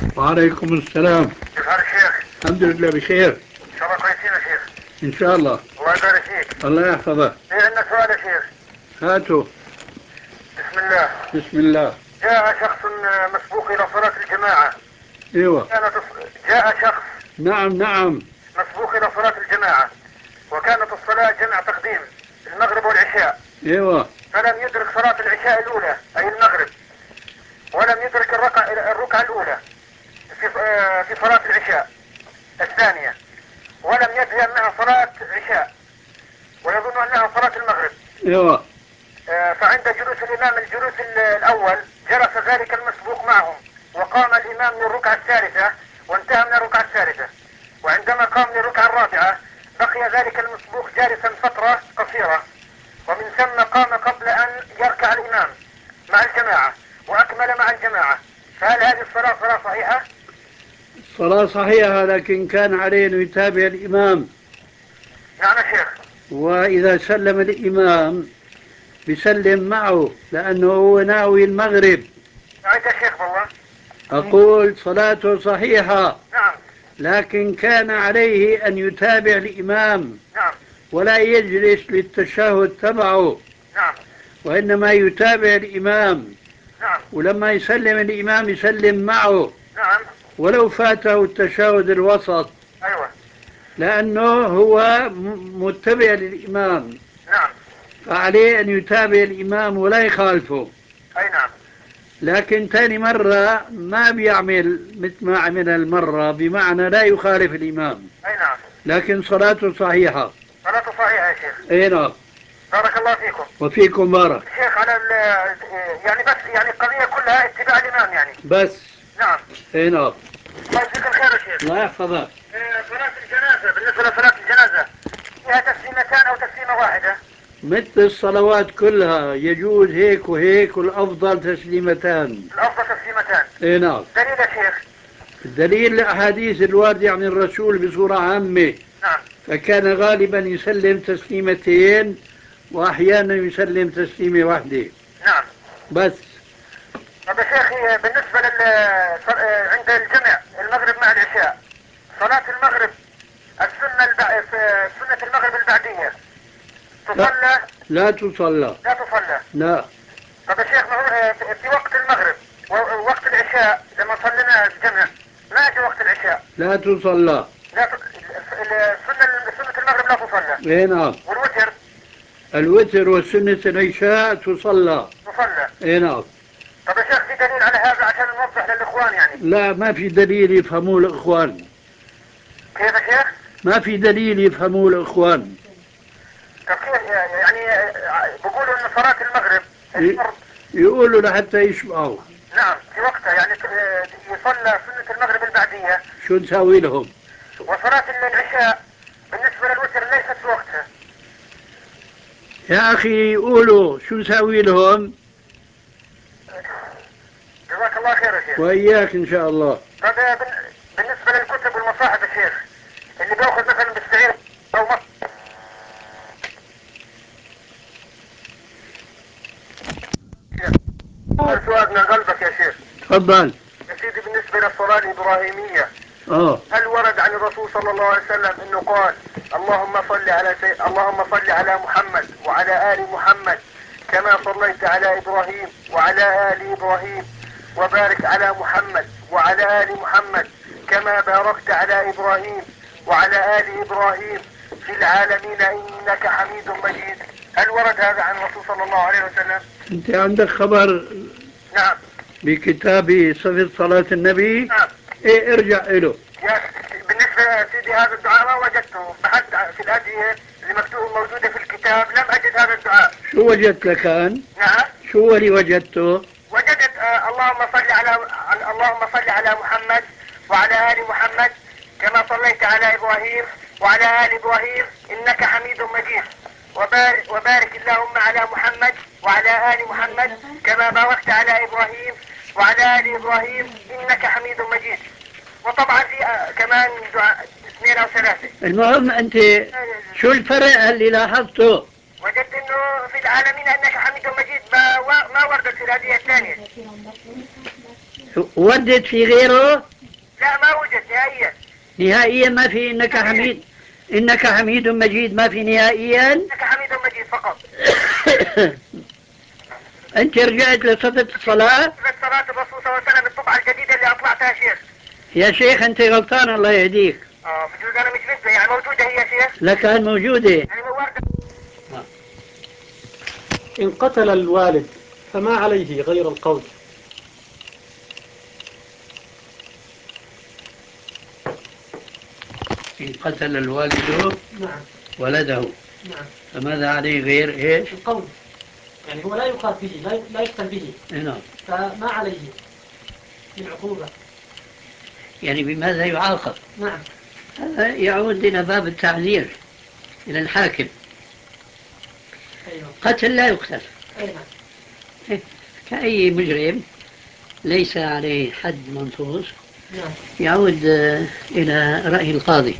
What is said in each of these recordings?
وعليكم السلام. كيف حال الشيخ؟ الحمد لله بخير. ان شاء الله كويسين يا شيخ. إن شاء الله. الله يبارك فيك. الله يحفظك. في عندنا سؤال يا شيخ. هاتوا. بسم الله. بسم الله. جاء شخص مسبوق الى صلاة الجماعة. ايوه. جاء شخص نعم نعم. مسبوق الى صلاة الجماعة، وكانت الصلاة جمع تقديم المغرب والعشاء. ايوه. فلم يدرك صلاة العشاء الاولى اي المغرب، ولم يدرك الركعة الاولى في صلاة العشاء الثانية، ولم يدري انها صلاة عشاء ويظن انها صلاة المغرب. ايوه. فعند جلوس الإمام الجلوس الأول جلس ذلك المسبوق معهم، وقام الإمام للركعة الثالثة وانتهى من الركعة الثالثة، وعندما قام للركعة الرابعة بقي ذلك المسبوق جالسا فترة قصيرة، ومن ثم قام قبل أن يركع الإمام مع الجماعة وأكمل مع الجماعة. فهل هذه الصلاة صلاة صحيحة؟ الصلاة صحيحة، لكن كان عليه أن يتابع الإمام. نعم يا شيخ. وإذا سلم الإمام بيسلم معه، لأنه هو ناوي المغرب. أعيد يا شيخ والله. أقول صلاته صحيحة، نعم. لكن كان عليه أن يتابع الإمام نعم. ولا يجلس للتشهد تبعه، نعم. وإنما يتابع الإمام، نعم. ولما يسلم الإمام يسلم معه نعم. ولو فاته التشهد الوسط، أيوة. لأنه هو متبع للإمام، نعم. فعليه أن يتابع الإمام ولا يخالفه. أي نعم. لكن تاني مرة ما بيعمل مثل ما عمل المرة، بمعنى لا يخالف الإمام، أي نعم. لكن صلاته صحيحة. صلاته صحيحة يا شيخ. اي نعم. بارك الله فيكم. وفيكم بارك. شيخ على يعني بس يعني القضية كلها اتباع الإمام يعني. بس. نعم. اي نعم. الله يجزيك الخير يا شيخ. الله يحفظك. صلاة الجنازة، بالنسبة لصلاة الجنازة فيها تسليمتان أو تسليمة واحدة؟ مثل الصلوات كلها يجوز هيك وهيك، والأفضل تسليمتان. الأفضل تسليمتان. اي نعم. دليل يا شيخ؟ الدليل الأحاديث الواردة عن الرسول بصورة عامة، نعم. فكان غالبا يسلم تسليمتين، وأحيانا يسلم تسليمة واحدة نعم. بس. طب يا شيخ بالنسبة عند الجمع المغرب مع العشاء، صلاة المغرب سنة المغرب البعدية لا، تصلى؟ لا تصلى. لا تصلى. لا. طب يا شيخ ما هو في وقت المغرب ووقت العشاء لما صلينا الجمع ما اجى وقت العشاء؟ لا تصلى. لا سنة المغرب لا تصلى. اي نعم. والوتر؟ الوتر وسنة العشاء تصلى. تصلى. اي نعم. طب يا شيخ في دليل على هذا عشان نوضح للاخوان يعني؟ لا، ما في دليل يفهموه الإخوان. كيف يا شيخ؟ ما في دليل يفهموه الإخوان. طب كيف يعني بيقولوا ان صلاة المغرب ي- الفرض؟ يقولوا لحتى يشبعوا. نعم في وقتها يعني يصلى سنة المغرب البعدية. شو نسوي لهم؟ وصلاة العشاء بالنسبة للوتر ليست في وقتها. يا أخي يقولوا شو نسوي لهم. جزاك الله خير يا شيخ. وإياك إن شاء الله. طب بالنسبة للكتب والمصاحف يا شيخ، اللي بياخذ مثلا بالسعير او سؤال من قلبك يا شيخ. تفضل. يا سيدي بالنسبة للصلاة الإبراهيمية، اه. هل ورد عن الرسول صلى الله عليه وسلم انه قال اللهم صل على محمد وعلى آل محمد كما صليت على إبراهيم وعلى آل إبراهيم، وبارك على محمد وعلى آل محمد كما باركت على إبراهيم وعلى آل إبراهيم في العالمين إنك حميد مجيد؟ هل ورد هذا عن الرسول صلى الله عليه وسلم؟ أنت عندك خبر نعم. بكتاب صفة صلاة النبي؟ نعم. إيه، ارجع له. بالنسبة يا سيدي هذا الدعاء ما وجدته، بحثت في الأدعية اللي مكتوب موجودة في الكتاب لم أجد هذا الدعاء. شو وجدت لك الآن؟ نعم. شو اللي وجدته؟ وجدت اللهم صل على محمد وعلى آل محمد كما صليت على إبراهيم وعلى آل إبراهيم إنك حميد مجيد، وبارك اللهم على محمد وعلى آل محمد كما باركت على إبراهيم وعلى آل إبراهيم إنك حميد مجيد. وطبعا في كمان دعاء 2 أو 3. المهم أنت شو الفرق اللي لاحظته؟ وجدت انه في العالمين انك حميد مجيد ما وردت في الهدية الثانية. وردت في غيره؟ لا ما وجد نهائيا. نهائيا ما في إنك حميد، إنك حميد مجيد، ما في نهائيا. إنك حميد مجيد فقط. أنت رجعت لصفة الصلاة؟ صفة صلاة الرسول صلى الله عليه وسلم الطبعة الجديدة اللي أطلعتها شيخ. يا شيخ أنت غلطان، الله يهديك. بجوز أنا مش مثل يعني موجودة هي يا شيخ. لكان موجودة يعني موردة. إن قتل الوالد فما عليه غير القول. إن قتل الوالد نعم ولده نعم فماذا عليه غير إيش؟ القول، يعني هو لا يقاتل به، لا يقتل به، نعم. فما عليه من عقوبة. يعني بماذا يعاقب؟ نعم. هذا يعود إلى باب التعزير إلى الحاكم. أيوة. قتل لا يقتل. أيوة. كأي مجرم ليس عليه حد منصوص. نعم. يعود إلى رأي القاضي.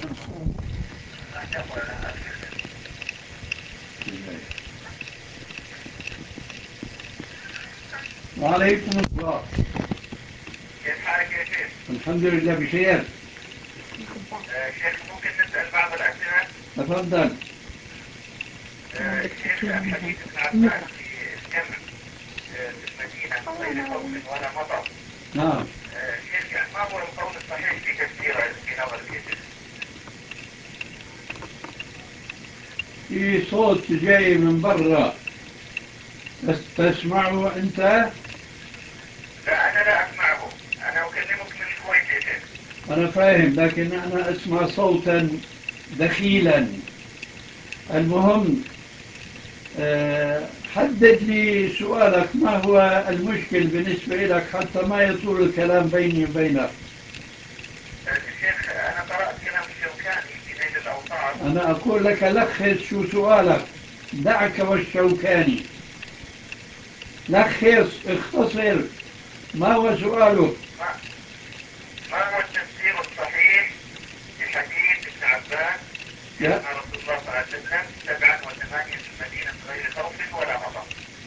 وعليكم السلام. كيف حالك يا شيخ؟ الحمد لله بخير. شيخ ممكن نسأل بعض الأسئلة؟ تفضل. شيخ حديث ابن عباس في الجمع في المدينة من غير خوف ولا مطر. نعم. شيخ يعني ما هو القول الصحيح في تفسيره في نظرك يا شيخ؟ في صوت جاي من برا، بس تسمعه أنت؟ لا أنا لا أسمعه، أنا أكلمك من الكويت يا شيخ. أنا فاهم، لكن أنا أسمع صوتا دخيلا. المهم حدد لي سؤالك، ما هو المشكل بالنسبة لك حتى ما يطول الكلام بيني وبينك. شيخ أنا قرأت كلام الشوكاني في نيل الأوطار. أنا أقول لك لخص شو سؤالك، دعك والشوكاني، لخص اختصر، ما هو سؤالك؟ ما هو التفسير الصحيح لحديث ابن عباس أن رسول الله صلى الله عليه وسلم 7 و8 في المدينة من غير خوف ولا مطر؟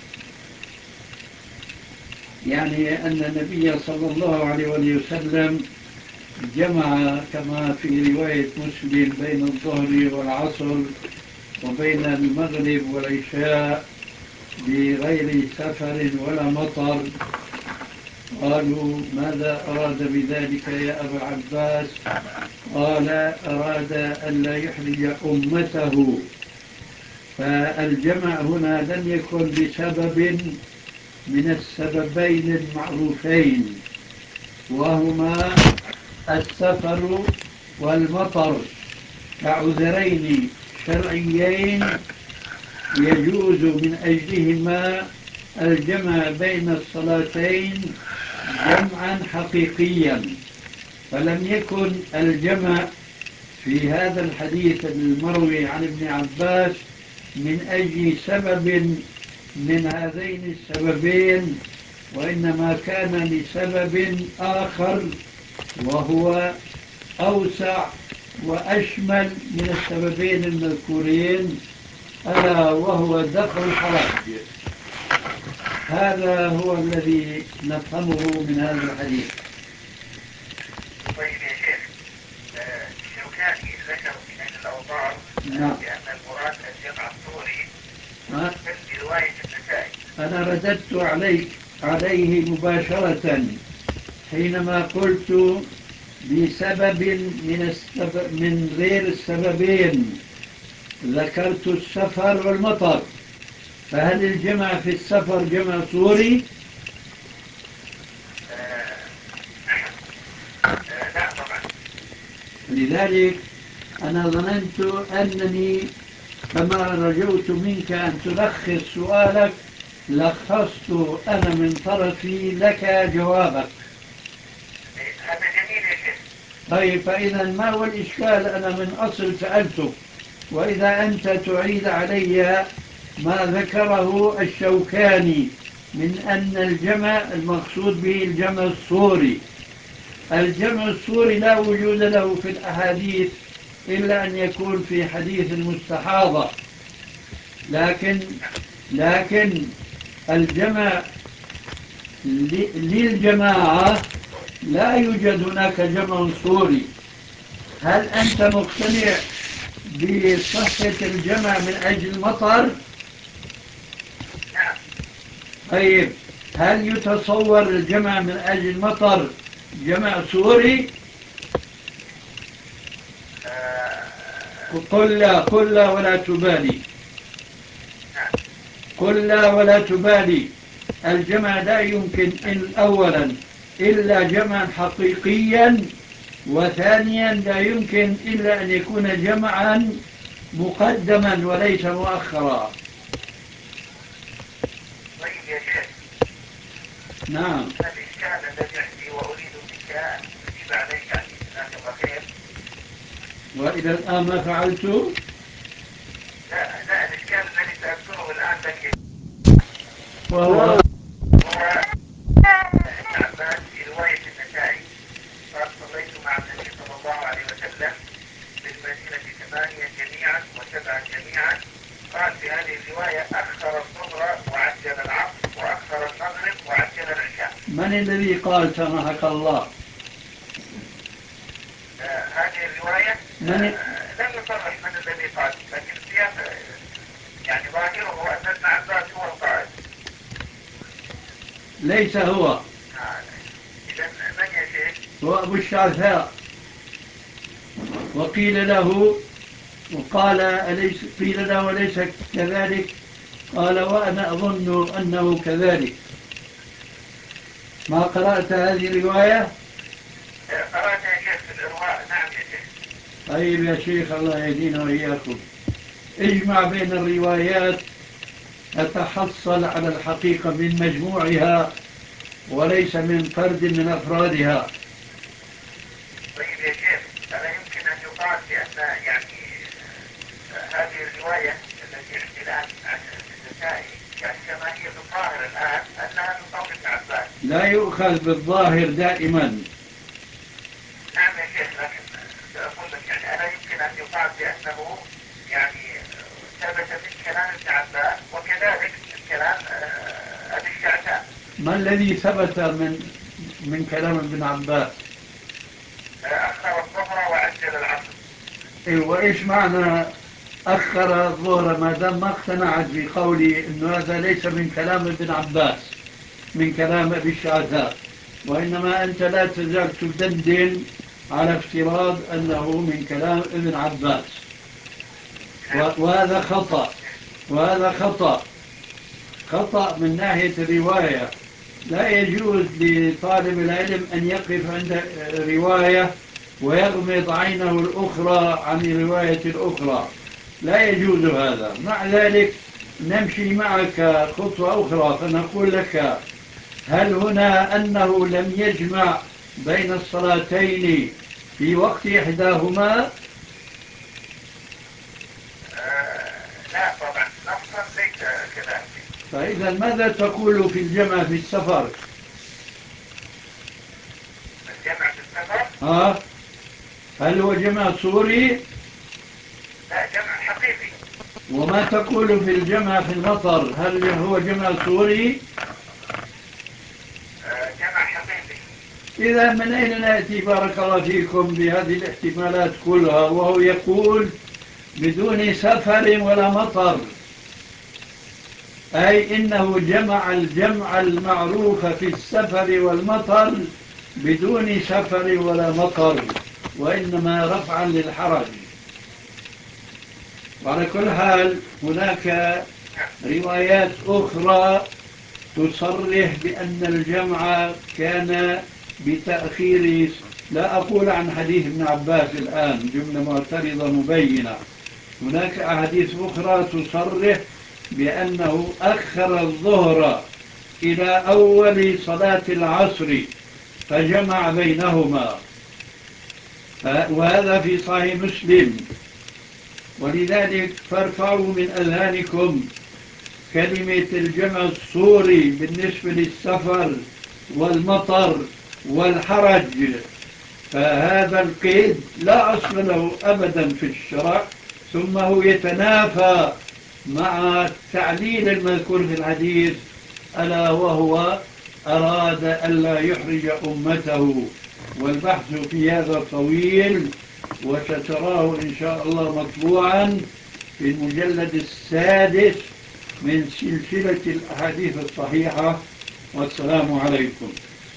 يعني أن النبي صلى الله عليه وسلم جمع كما في رواية مسلم بين الظهر والعصر وبين المغرب والعشاء بغير سفر ولا مطر. قالوا ماذا أراد بذلك يا أبا العباس؟ قال أراد أن لا يحرج أمته. فالجمع هنا لم يكن بسبب من السببين المعروفين، وهما السفر والمطر، كعذرين شرعيين يجوز من أجلهما الجمع بين الصلاتين جمعا حقيقيا. فلم يكن الجمع في هذا الحديث المروي عن ابن عباس من أجل سبب من هذين السببين، وإنما كان لسبب آخر وهو أوسع وأشمل من السببين المذكورين، ألا وهو دفع الحرج. هذا هو الذي نفهمه من هذا الحديث. طيب يا شيخ، الشوكاني ذكر في نيل الأوطار بأن المراد الجمع الصوري في رواية النسائي. أنا رددت عليه مباشرة حينما قلت بسبب من غير السببين، ذكرت السفر والمطر. فهل الجمع في السفر جمع صوري؟ لا طبعا. لذلك أنا ظننت أنني كما رجوت منك أن تلخص سؤالك لخصت أنا من طرفي لك جوابك. هذا جميل يا شيخ. طيب فإذا ما هو الإشكال؟ أنا من أصل سألتك، وإذا أنت تعيد علي ما ذكره الشوكاني من أن الجمع المقصود به الجمع الصوري. الجمع الصوري لا وجود له في الأحاديث إلا أن يكون في حديث المستحاضة، لكن الجمع للجماعة لا يوجد هناك جمع صوري. هل أنت مقتنع بصحة الجمع من أجل المطر؟ نعم. طيب، هل يتصور الجمع من أجل المطر جمع صوري؟ قل لا، قل لا ولا تبالي. قل لا ولا تبالي. الجمع لا يمكن أولا إلا جمعا حقيقيا، وثانيا لا يمكن إلا أن يكون جمعا مقدما وليس مؤخرا. طيب يا شيخ. نعم. الإشكال الذي عندي وأريد منك أن تجيب عليك عن جزاك الله خير. وإلى الآن ما فعلت؟ لا، الإشكال الذي سأذكره الآن لك وهو ابن عباس في رواية النسائي قال: صليت مع النبي صلى الله عليه وسلم بالمدينة 8 جميعا و7 جميعا. قال في هذه الرواية: أخر الظهر وعجل العصر، وأخر المغرب وعجل العشاء. من الذي قال سمحك الله؟ هذه الرواية لم يصرح من الذي قال، لكن السياق يعني ظاهره أن ابن عباس هو القائل. ليس هو. إذا من يا شيخ؟ هو أبو الشعثاء. وقيل له وقال قيل له وليس كذلك؟ قال وأنا أظن أنه كذلك. ما قرأت هذه الرواية؟ قرأت يا شيخ في الإرواء. نعم يا شيخ. طيب يا شيخ، الله يهدينا وإياكم. اجمع بين الروايات تتحصل على الحقيقة من مجموعها وليس من فرد من أفرادها. طيب يا شيخ، ألا يمكن أن يقال بأن يعني هذه الرواية التي عندي الآن عن النسائي يعني كما هي بالظاهر الآن أنها من قول ابن عباس؟ لا يؤخذ بالظاهر دائما. نعم يا شيخ، لكن سأقول لك يعني ألا يمكن أن يقال بأنه يعني ثبت من كلام ابن عباس وكذلك من كلام أبي الشعثاء؟ ما الذي ثبت من كلام ابن عباس؟ أخر الظهر وعجل العصر. وإيش معنى أخر الظهر ما دام ما اقتنعت بقولي أنه هذا ليس من كلام ابن عباس، من كلام أبي الشعثاء، وإنما أنت لا تزال تدندن على افتراض أنه من كلام ابن عباس، وهذا خطأ. وهذا خطأ من ناحية الرواية. لا يجوز لطالب العلم أن يقف عند رواية ويغمض عينه الأخرى عن الرواية الأخرى، لا يجوز هذا. مع ذلك نمشي معك خطوة أخرى فنقول لك: هل هنا أنه لم يجمع بين الصلاتين في وقت إحداهما؟ لا طبعا، نصا ليس كذلك. فإذا ماذا تقول في الجمع في السفر؟ الجمع في السفر؟ هل هو جمع صوري؟ لا، جمع حقيقي. وما تقول في الجمع في المطر؟ هل هو جمع صوري؟ جمع حقيقي. إذا من أين نأتي بارك الله فيكم بهذه الاحتمالات كلها وهو يقول بدون سفر ولا مطر؟ أي إنه جمع الجمع المعروف في السفر والمطر بدون سفر ولا مطر، وإنما رفعا للحرج. وعلى كل حال هناك روايات أخرى تصرح بأن الجمع كان بتأخير. لا أقول عن حديث ابن عباس الآن جملة معترضة مبينة. هناك أحاديث أخرى تصرح بأنه أخر الظهر إلى أول صلاة العصر فجمع بينهما، وهذا في صحيح مسلم. ولذلك فارفعوا من أذهانكم كلمة الجمع الصوري بالنسبة للسفر والمطر والحرج، فهذا القيد لا أصل له أبدا في الشرع، ثم هو يتنافى مع التعليل المذكور في الحديث، ألا وهو أراد ألا يحرج أمته، والبحث في هذا طويل، وستراه إن شاء الله مطبوعا في المجلد السادس من سلسلة الأحاديث الصحيحة. والسلام عليكم.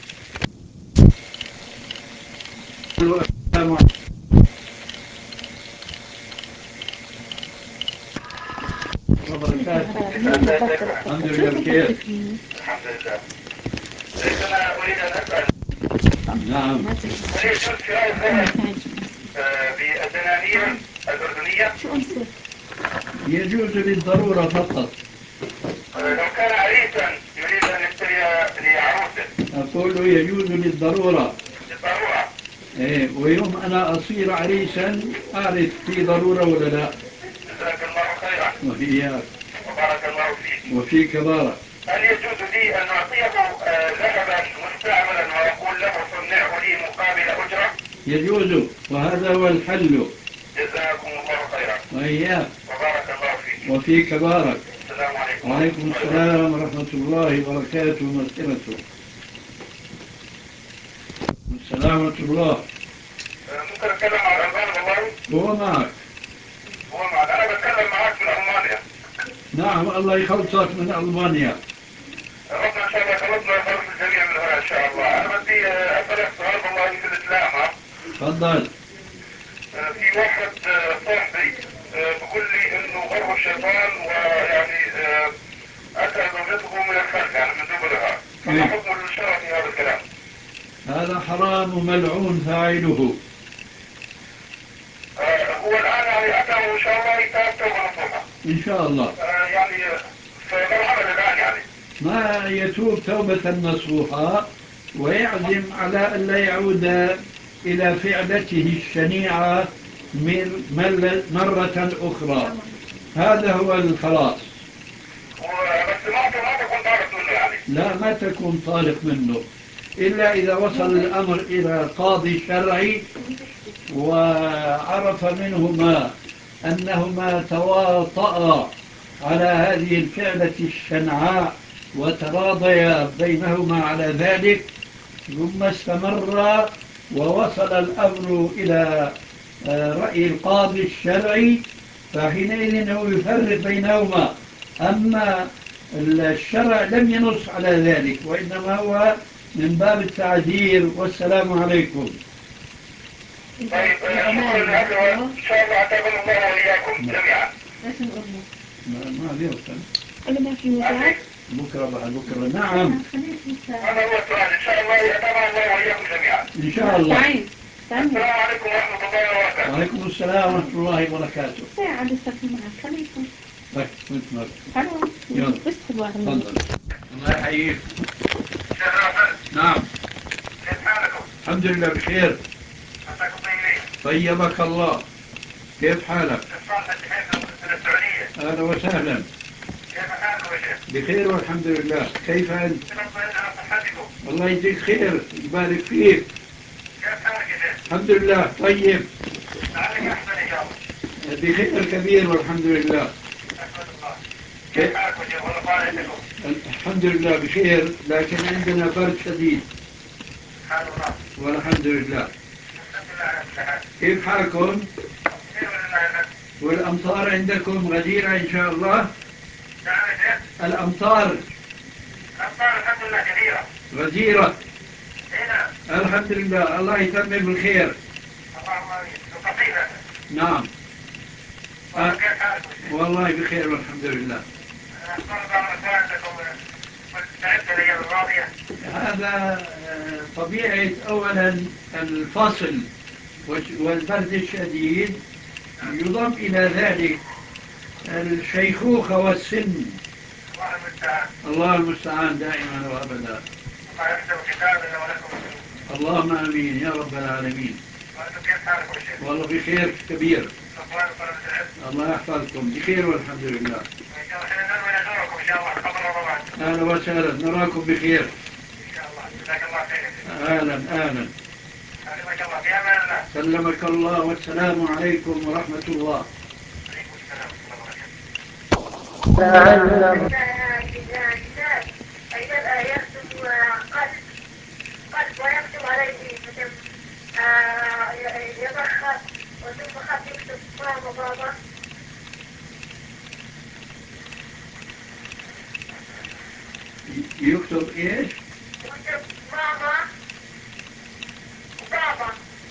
الحمد لله بخير. الحمد لله. أنا أريد أن أسأل. نعم. هل يجوز شراء الذهب بالدنانير الأردنية؟ يجوز للضرورة فقط. لو كان عريسا يريد أن يشتري لعروسه. أقول له يجوز للضرورة. للضرورة. إيه، ويوم أنا أصير عريسا أعرف في ضرورة ولا لا. جزاك الله خيرا. وإياك. وبارك الله فيك. وفيك بارك. هل يجوز لي أن أعطيه ذهبا مستعملا وأقول له صنعه لي مقابل أجرة؟ يجوز، وهذا هو الحل. جزاكم الله خيرا. وإياك. وبارك الله فيك. وفيك بارك. السلام عليكم. وعليكم السلام ورحمة الله وبركاته ومغفرته. السلام ورحمة الله. ممكن أتكلم مع الألمان والله؟ هو معك. هو معك. أنا بتكلم معك من ألمانيا. نعم، الله يخلصك من ألمانيا. ربنا إن شاء الله يخلصنا ويخلص الجميع من هنا إن شاء الله. أنا بدي أسألك سؤال والله في الإسلام. تفضل. في واحد صاحبي بيقول لي إنه غره الشيطان ويعني أتى زوجته من الخلق يعني من دبرها. فما حكم الشرع في هذا الكلام؟ هذا حرام وملعون فاعله. هو الآن يعني أتى إن شاء الله يتاب توبة نصوحة. إن شاء الله. يعني فما العمل الآن يعني؟ ما يتوب توبة نصوحة ويعزم على ألا يعود إلى فعلته الشنيعة مرة أخرى. هذا هو الخلاص. بس ما تكون طالق منه يعني؟ لا، ما تكون طالق منه إلا إذا وصل الأمر إلى قاضي شرعي وعرف منهما أنهما تواطأ على هذه الفعلة الشنعاء وتراضيا بينهما على ذلك، ثم استمر ووصل الأمر إلى رأي القاضي الشرعي، فحينئذ هو يفرق بينهما. أما الشرع لم ينص على ذلك، وإنما هو من باب التعذير. والسلام عليكم. طيب شكرا. إن شاء الله أتابع الله وإياكم جميعا. ما بيوصل. أنا ما في مزاج. بكرة بعد بكرة. نعم. هذا هو السؤال. إن شاء الله أتابع الله وإياكم جميعا. إن شاء الله. السلام عليكم ورحمة الله وبركاته. وعليكم السلام ورحمة الله وبركاته. ساعة لسه معك. خليكم. طيب كنت معك. خلاص. يلا. بس تفضل. الله يحييك. شيخ رافع. نعم. كيف حالكم؟ الحمد لله بخير. مساكم طيبين. طيبك الله. كيف حالك؟ من السعودية. أهلا وسهلا. كيف حالكم يا شيخ؟ بخير والحمد لله. كيف أنت؟ على صحتكم. الله يجزيك خير، يبارك فيك. كيف حالك يا شيخ؟ الحمد لله طيب. لعلك أحسن إن شاء الله. بخير كبير والحمد لله. أحمد الله. كيف حالكم يا شيخ؟ وطالعتكم؟ الحمد لله بخير، لكن عندنا برد شديد. سبحان الله. والحمد لله. الحمد لله على كل حال. كيف حالكم؟ خير ولله. والأمطار عندكم غزيرة إن شاء الله؟ نعم يا شيخ. الأمطار الحمد لله كثيرة. غزيرة. نعم. الحمد لله، الله يتمم بالخير. اللهم آمين. وقصيدة. نعم. كيف حالكم؟ والله بخير والحمد لله. أخبار بعض أخوانكم تعبت الأيام الماضية. هذا طبيعة أولا الفصل والبرد الشديد، يضم إلى ذلك الشيخوخة والسن. الله المستعان. الله المستعان دائما وأبدا. الله يكتب كتابنا ولكم. اللهم آمين يا رب العالمين. وأنتم كيف حالكم يا شيخ؟ والله بخير كبير. أخبار طلبة العلم. الله يحفظكم. بخير والحمد لله. إن شاء الله حين ننوي نزوركم إن شاء الله قبل رمضان. أهلا وسهلا، نراكم بخير. إن شاء الله. جزاك الله خير. أهلا أهلا. سلمك الله. في أمان الله. سلمك الله، والسلام عليكم ورحمة الله. عليكم السلام ورحمة الله وبركاته. أين الآيات قلب ويكتب عليه مثل يضخم وثم خط يكتب ماما بابا. يكتب إيش؟ يكتب ماما وبابا.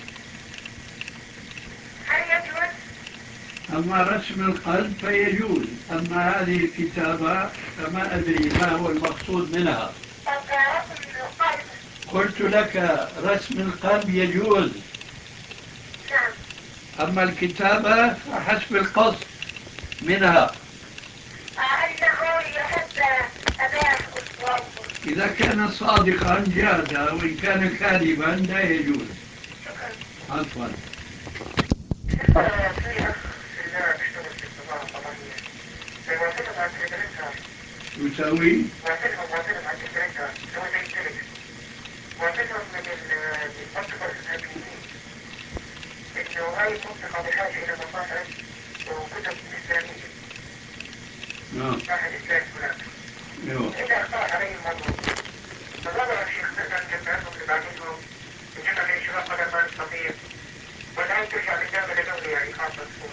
هل يجوز؟ أما رسم القلب فيجوز، أما هذه الكتابة فما أدري ما هو المقصود منها. رسم القلب. قلت لك رسم القلب يجوز. نعم. أما الكتابة فحسب القصد منها. أنه يحب أباه وأمه. إذا كان صادقا جاز، وإن كان كاذبا لا يجوز. شكرا. عفوا. يساوي انه هاي المنطقة بحاجة الى مصادر وكتب اسلامية. نعم. واحد اسلامي هناك. اذا اقترح علي الموضوع فظل الشيخ مثلا جمعهم لبعضهم يجمع من الشباب قدر ما نستطيع ولا ترجع للدولة لدولة يعني خاصة تكون.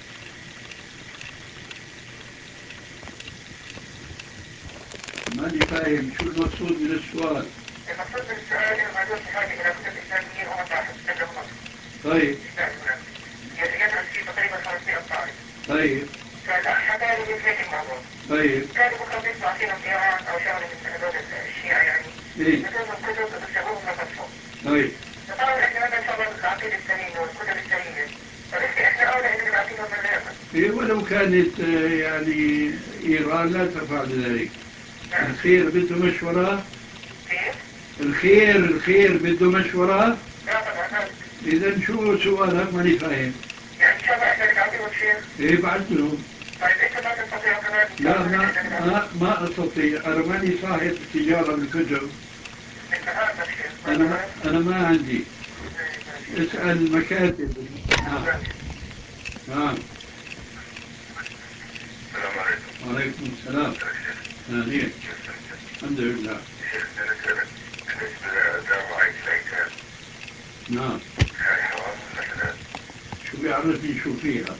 ماني فاهم شو المقصود من السؤال. المقصود من السؤال انه ما عندوش حاجة الى كتب اسلامية ومصاحف تجمع مصر. طيب. يدرس فيه تقريبا 500 طالب. طيب. فالأحد هذا يفيد الموضوع. طيب. كانوا بكرة بيطلع فيهم إيران أو شغلة من هذول الشيعة يعني. إيه. بدون الكتب بيكتبوهم لنفسهم. طيب. فطبعا إحنا هذا إن شاء الله العقيدة السليمة والكتب السليمة. فلسه إحنا أولى إن نعطيهم من غيرنا. إيه، ولو كانت يعني إيران لا تفعل ذلك. الخير بده مشورة. كيف؟ الخير بده مشورة. لا طبعا. إذا شو سؤالك ماني فاهم. يعني إن شاء الله إحنا بنعطيهم شيء. إيه بعد لهم. طيب أنت ما تستطيع كمان. لا ما أستطيع، أنا ماني صاحب تجارة بالكتب. أنت ما عندك شيء. أنا ما عندي. اسأل المكاتب. نعم. نعم. السلام عليكم. وعليكم السلام. أهلين. الحمد لله. بالنسبة لدعوة الأيتام. نعم. هل حرام ولا حلال؟ شو بيعرفني شو فيها؟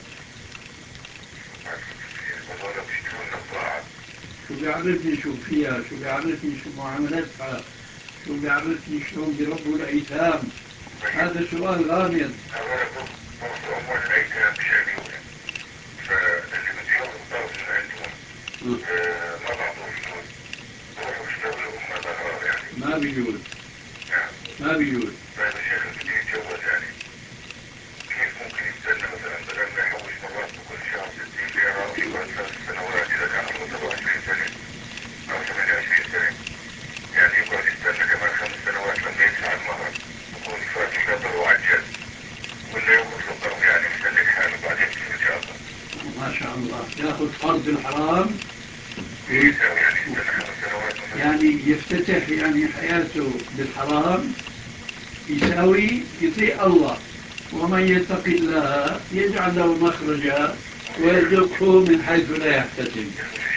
شو بيعرفني شو فيها؟ شو بيعرفني شو معاملتها؟ شو بيعرفني شلون بيربوا الأيتام؟ هذا سؤال غامض. أولا برضو أموال الأيتام شاملة. فاللي بتجيهم الطرف من عندهم ما بعضهم فلوس بروحوا اشتغلوا لهم مبلغ يعني. ما بيجوز. ما بيجوز. طيب يا شيخ اللي بده يتجوز يعني كيف ممكن يستنى مثلا بدل ما يحوش مرات كل شهر 60 ليرة ويقعد 3 سنوات إذا كان عمره 27 سنة أو 28 سنة يعني يقعد يستنى كمان 5 سنوات لما يدفع المهر يكون فات القدر وعجل ولا ياخذ القرض يعني يسلك حاله بعدين إن شاء الله. ما شاء الله ياخذ قرض الحرام. يعني يستنى 5 سنوات مثلا. يعني يفتتح يعني حياته بالحرام يساوي يطيع الله، ومن يتق الله يجعل له مخرجا ويرزقه من حيث لا يحتسب.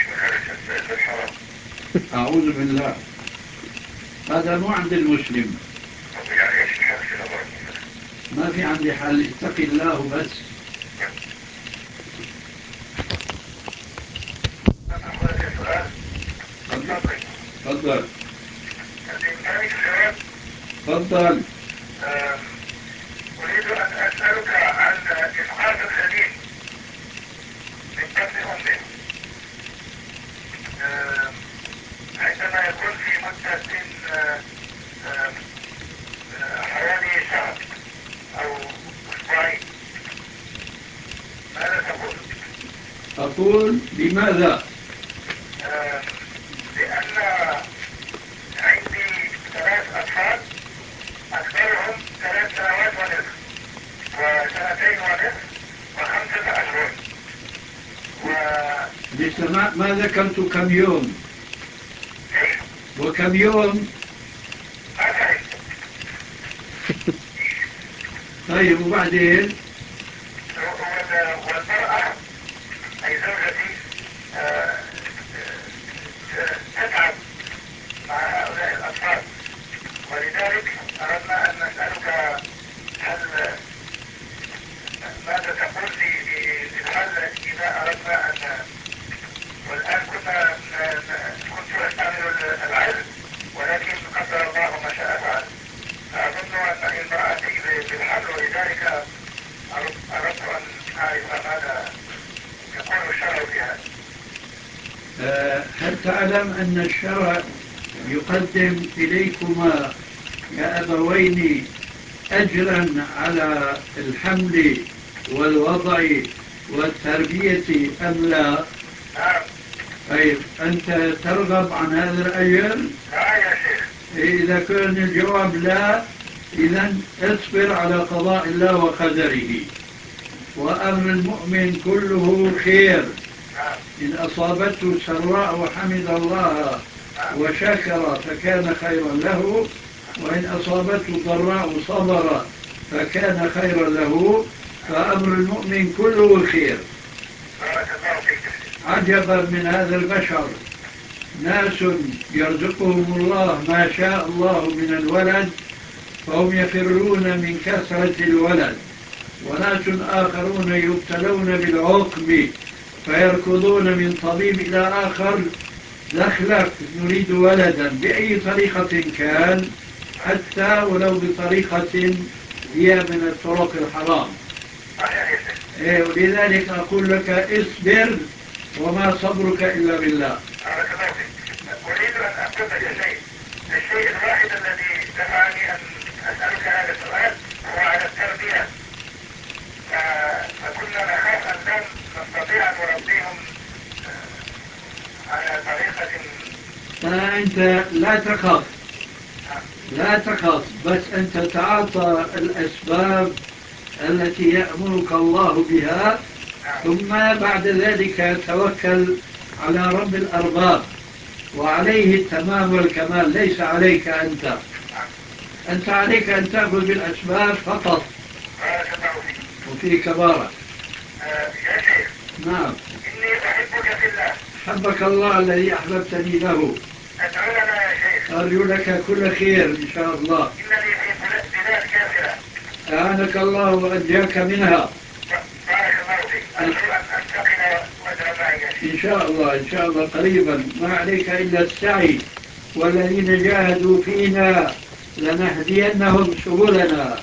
أعوذ بالله، هذا مو عند المسلم. ما في عندي حل، اتق الله بس. تفضل. تفضل. أريد أن أسألك عن إسقاط الخليل من بطن أمه عندما يكون في مدة حوالي شهر أو أسبوعين. ماذا تقول؟ أقول لماذا؟ لأن عندي 3 أطفال أكبرهم 3 سنوات ونصف و2 ونصف و5 أشهر لسه ما ذكرت كم يوم وكم يوم. طيب وبعدين؟ والمرأة أي زوجتي تتعب مع هؤلاء الأطفال ولذلك أردت أن أعرف ماذا يقول الشرع في هذا. هل تعلم أن الشرع يقدم إليكما يا أبوين أجرا على الحمل والوضع والتربية أم لا؟ نعم. طيب أنت ترغب عن هذا الأجر؟ لا يا شيخ. إذا كان الجواب لا، إذن اصبر على قضاء الله وقدره، وأمر المؤمن كله خير. إن أصابته سراء وحمد الله وشكر فكان خيرا له، وإن أصابته ضراء صبر فكان خيرا له، فأمر المؤمن كله خير. عجبا من هذا البشر، ناس يرزقهم الله ما شاء الله من الولد فهم يفرون من كثرة الولد، وناس آخرون يبتلون بالعقم فيركضون من طبيب إلى آخر، دخلك نريد ولدا بأي طريقة كان، حتى ولو بطريقة هي من الطرق الحرام. ولذلك أقول لك اصبر وما صبرك إلا بالله. أريد أن أقول لك الشيء الواحد الذي دفعني أن أسألك هذا السؤال هو على التربية. فكنا نخاف أن لن نستطيع أن نربيهم على طريقة. فأنت لا تخاف، بس أنت تعاطى الأسباب التي يأمرك الله بها، ثم بعد ذلك توكل على رب الأرباب، وعليه التمام والكمال، ليس عليك أنت. أنت عليك أن تأخذ بالأسباب فقط. وفيك بارك. يا شيخ. نعم. إني أحبك في الله. حبك الله الذي أحببتني له. أدعو لنا يا شيخ. أرجو لك كل خير إن شاء الله. إنني في بلاد كافرة. أعانك الله وأنجاك منها. بارك الله فيك. أرجو أن أنتقل وأدعو معي يا شيخ. إن شاء الله قريبا. ما عليك إلا السعي، والذين جاهدوا فينا لنهدينهم سبلنا.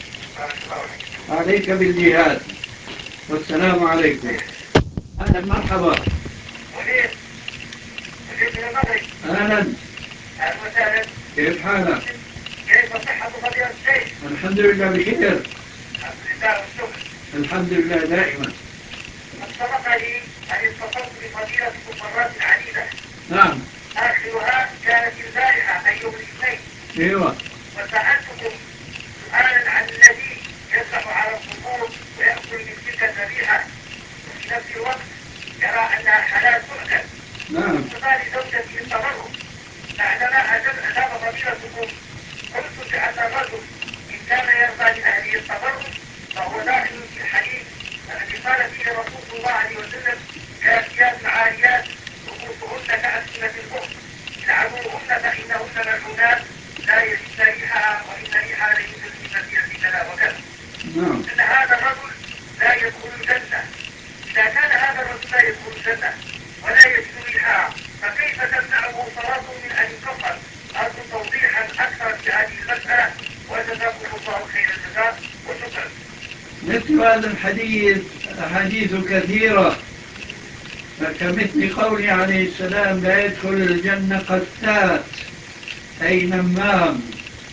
عليك بالجهاد. والسلام عليكم. أهلا مرحبا. مدير من المغرب. أهلا وسهلا. كيف حالك؟ كيف صحة فضيلة الشيخ؟ الحمد لله بخير. الحمد لله والشكر. الحمد لله دائما. قد سبق لي أن اتصلت بفضيلتكم مرات عديدة. نعم. آخرها كانت البارحة أي يوم الاثنين. ايوه. وسألتكم سؤالا عن الذي يذبح على القبور ويأكل من تلك الذبيحة، وفي نفس الوقت يرى أنها حلال تؤكل. نعم. وقال زوجتي التبرك. بعدما أجاب فضيلتكم قلت بأن الرجل إن كان يرضى لأهله التبرك فهو داخل في الحديث الذي قال فيه رسول الله عليه وسلم: كاسيات عاريات رؤوسهن كأسنمة البخت العبوهن فإنهن ملعونات لا يجدن ريحها وإن ريحها ليوجد في مسيرة كذا وكذا. نعم. إن هذا الرجل لا يدخل الجنة. إذا كان هذا الرجل لا يدخل الجنة ولا يجد ريحها، فكيف تمنعه صلاته من أن يكفر؟ أرجو توضيحا أكثر في هذه المسألة، وجزاكم الله خير الجزاء وشكرا. مثل هذا الحديث أحاديث كثيرة، فكمثل قوله عليه السلام: لا يدخل الجنة قتات أي نمام.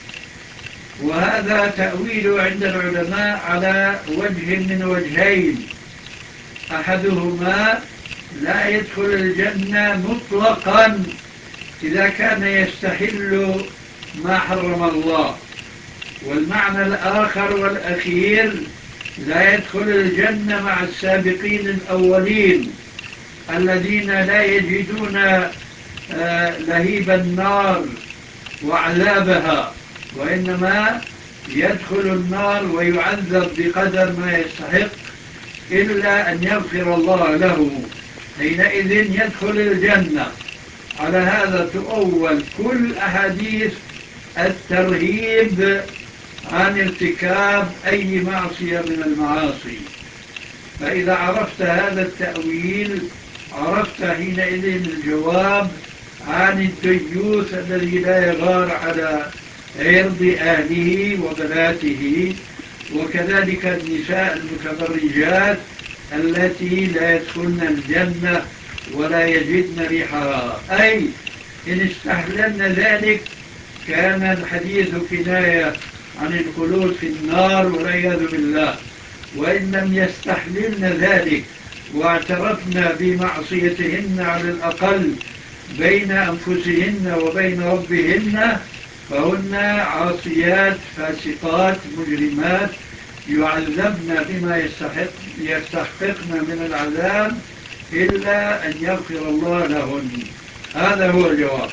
وهذا تأويل عند العلماء على وجه من وجهين: أحدهما لا يدخل الجنة مطلقا إذا كان يستحل ما حرم الله، والمعنى الآخر والأخير لا يدخل الجنة مع السابقين الأولين الذين لا يجدون لهيب النار وعذابها، وإنما يدخل النار ويعذب بقدر ما يستحق إلا أن يغفر الله له، حينئذ يدخل الجنة. على هذا تؤول كل أحاديث الترهيب عن ارتكاب أي معصية من المعاصي. فإذا عرفت هذا التأويل عرفت حينئذ الجواب عن الديوث الذي لا يغار على عرض أهله وبناته وكذلك النساء المتبرجات التي لا يدخلن الجنة ولا يجدن ريحها. أي إن استحللن ذلك كان الحديث كناية عن الخلود في النار والعياذ بالله. وإن لم يستحللن ذلك واعترفن بمعصيتهن على الأقل بين أنفسهن وبين ربهن فهن عاصيات فاسقات مجرمات يعذبن بما يستحققن من العذاب إلا أن يغفر الله لهن. هذا هو الجواب.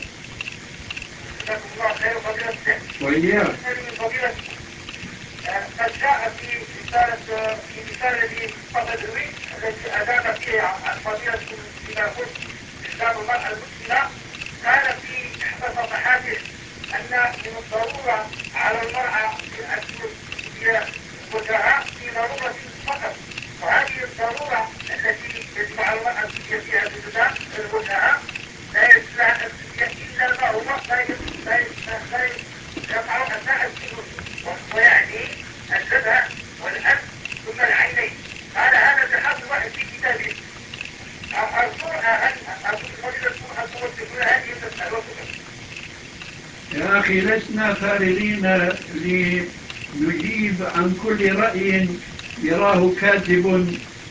وإياك. قد جاء في رسالة الطبري التي أجاب فيها عن فضيلة إذا قلت إسلام المرأة المسلمة قال في إحدى صفحاته أن من الضرورة على المرأة أن تؤتي زوجها في ضرورة فقط، وهذه الضرورة التي يجب على المرأة أن تؤتي فيها زوجها لا يجب لها أن تؤتي إلا ما هو لا يقع أثناء السجود، ويعني الجبهة والأنف ثم العينين. قال هذا بحسب واحد في كتابه. يا أخي لسنا فارغين لنجيب عن كل رأي يراه كاتب،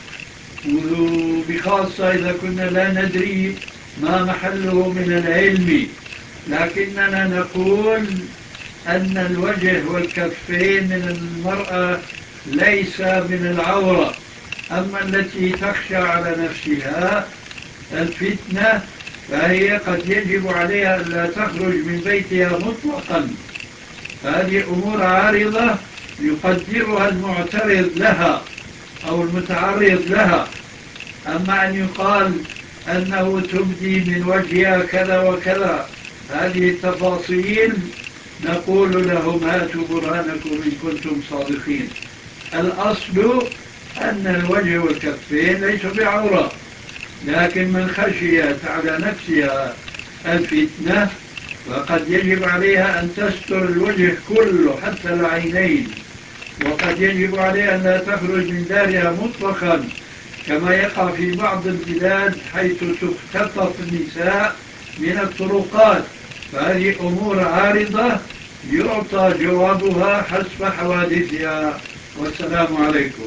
وبخاصة إذا كنا لا ندري ما محله من العلم، لكننا نقول أن الوجه والكفين من المرأة ليس من العورة. أما التي تخشى على نفسها الفتنة فهي قد يجب عليها أن لا تخرج من بيتها مطلقا. هذه أمور عارضة يقدرها المعترض لها أو المتعرض لها. أما أن يقال أنه تبدي من وجهها كذا وكذا، هذه التفاصيل نقول لهم هاتوا برهانكم إن كنتم صادقين. الأصل أن الوجه والكفين ليسوا بعورة، لكن من خشيت على نفسها الفتنة فقد يجب عليها أن تستر الوجه كله حتى العينين، وقد يجب عليها أن لا تخرج من دارها مطلقا كما يقع في بعض البلاد حيث تختطف النساء من الطرقات. فهذه أمور عارضة يعطى جوابها حسب حوادثها. والسلام عليكم.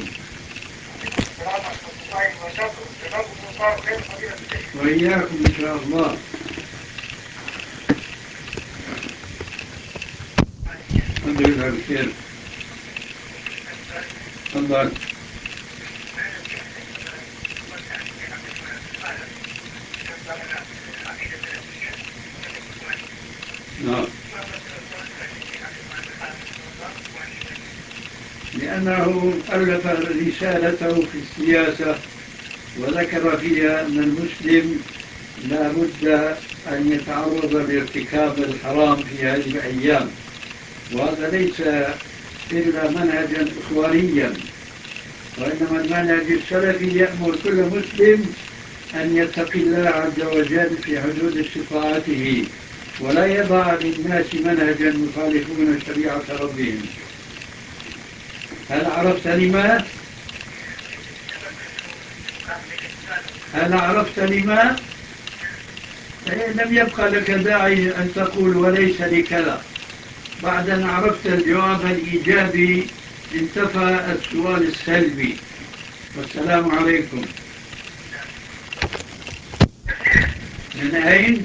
وإياكم إن شاء الله. الحمد لله بخير. تفضل. نعم. لأنه ألف رسالته في السياسة وذكر فيها أن المسلم لا بد أن يتعرض لارتكاب الحرام في هذه الأيام، وهذا ليس إلا منهجا إخوانيا، وإنما المنهج السلفي يأمر كل مسلم أن يتقي الله عز وجل في حدود استطاعته ولا يضع للناس منهجا يخالفون شريعة ربهم. هل عرفت لما؟ لم يبقى لك داعي أن تقول وليس لكذا. بعد أن عرفت الجواب الإيجابي انتفى السؤال السلبي. والسلام عليكم. من أين؟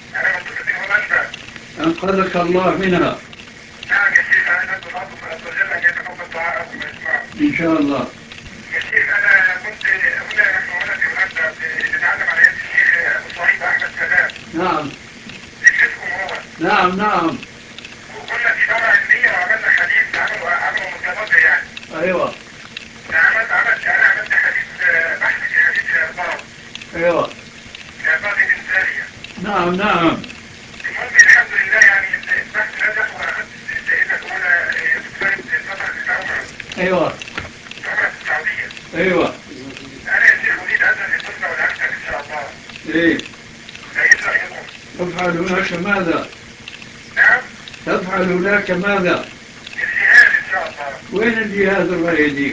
أنقذك الله منها. نعم يا شيخ، أنا أدعو الله أن يتقبل دعاءكم ويسمعكم إن شاء الله. يا شيخ أنا كنت هنا في هولندا بنتعلم على يد الشيخ أبو صعيب أحمد سلام. نعم. تكلفكم هو. نعم. وكنا في دورة علمية وعملنا حديث عملوا متبادل يعني. أيوة. أنا عملت حديث بحث في حديث الإرباط. أيوة. الإرباط بن سارية. نعم. المهم الحمد لله يعني البحث نجح وأخذت الجائزة الأولى بسبب فترة العمرة. أيوة. عمرة السعودية. أيوة. أنا يا شيخ أريد أذن للطفلة والأكثر إن شاء الله. إيه. فإيه رأيكم؟ تفعل هناك ماذا؟ نعم؟ تفعل هناك ماذا؟ الجهاد إن شاء الله. وين الجهاد الله يهديك؟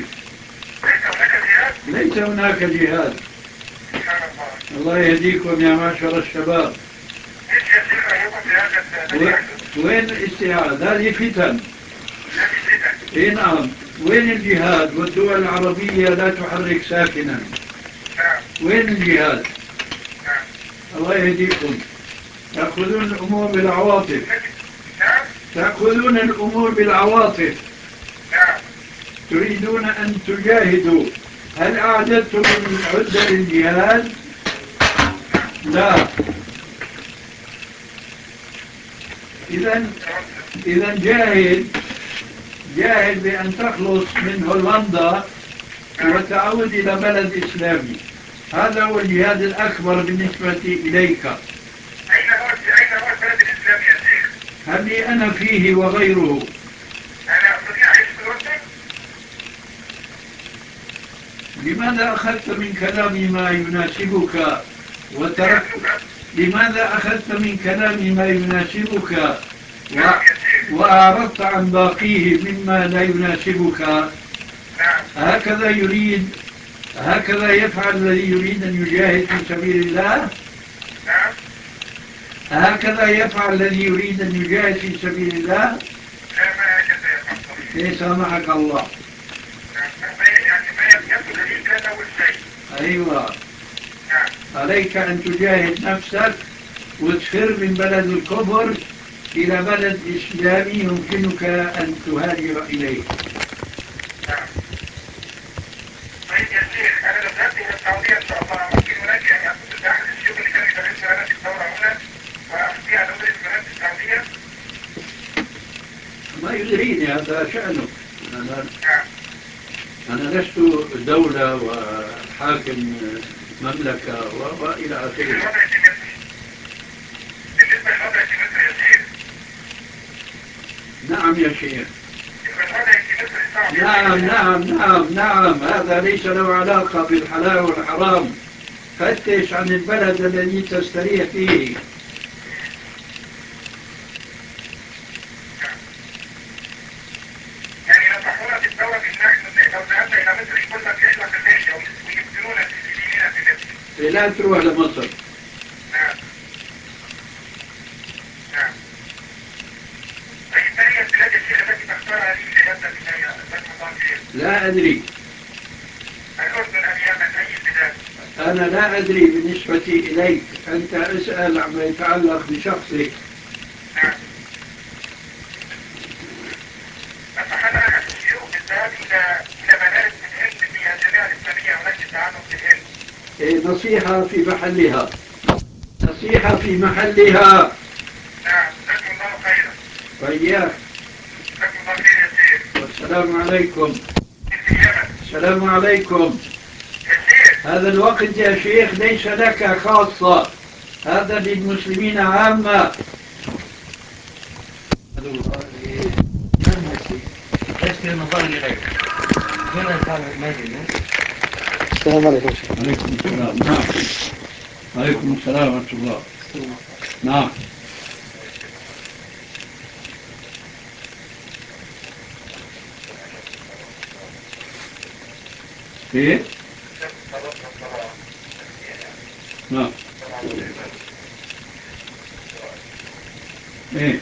ليس هناك جهاد. ليس هناك جهاد. سبحان الله. الله يهديكم يا معشر الشباب. ايش يا شيخ رايكم في هذا الذي يحدث؟ وين الاستعادة؟ هذه فتن. هذه فتن. اي نعم. وين الجهاد؟ والدول العربية لا تحرك ساكنا. نعم. وين الجهاد؟ نعم. الله يهديكم. تأخذون الأمور بالعواطف. نعم. تأخذون الأمور بالعواطف. نعم. تريدون أن تجاهدوا. هل أعددتم العدة للجهاد؟ لا. إذا جاهد بأن تخلص من هولندا وتعود إلى بلد إسلامي. هذا هو الجهاد الأكبر بالنسبة إليك. أين هو البلد الإسلامي يا شيخ؟ هل لي أنا فيه وغيره؟ أنا أستطيع أعيش في الأردن؟ لماذا أخذت من كلامي ما يناسبك وتركت؟ لماذا أخذت من كلامي ما يناسبك وأعرضت عن باقيه مما لا يناسبك؟ هكذا يفعل الذي يريد أن يجاهد في سبيل الله؟ هكذا يفعل الذي يريد أن يجاهد في سبيل الله؟ لا، ما هكذا يفعل. ليس معك الله. يعني ما يبدو الإسلام أول شيء. أيوة. عليك أن تجاهد نفسك وتفر من بلد الكفر إلى بلد إسلامي يمكنك أن تهاجر إليه. طيب يا شيخ، أنا لو ذهبت إلى السعودية إن شاء الله ممكن هناك أن أكون أحد الشيوخ اللي كانوا يدرسوا لنا في الدورة هنا وأستطيع أن أدرس لنا في السعودية؟ ما يدريني، هذا شأنك. أنا لست دولة وحاكم مملكة وإلى آخره. بالنسبة للوضع في مصر يا شيخ. نعم يا شيخ. الوضع في مصر صعب. نعم. هذا ليس له علاقة بالحلال والحرام. فتش عن البلد الذي تستريح فيه. يعني نصحونا في الدورة إن نحن لو ذهبنا إلى مصر يقول لك احنا في الليل ويقتلونا في ديننا في مصر. لا تروح لمصر. نعم. طيب ما هي البلاد يا شيخ التي تختارها لي لهذا البداية؟ لا أدري. الأردن أم اليمن، أي بلاد؟ أنا لا أدري بالنسبة إليك. أنت اسأل عما يتعلق بشخصك. نعم. نصحنا أحد الشيوخ بالذهاب إلى مدارس في الهند في الجامعة الإسلامية هناك للتعلم في الهند. نصيحة في محلها. نصيحة في محلها. نعم، جزاكم الله خيرا. وإياك. جزاكم الله خير يا شيخ. والسلام عليكم. في اليمن. السلام عليكم. يا شيخ. هذا الوقت يا شيخ ليس لك خاصة، هذا للمسلمين عامة. السلام عليكم. عليكم السلام. نعم. عليكم السلام ورحمة الله. نعم. ايه؟ نعم. ايه؟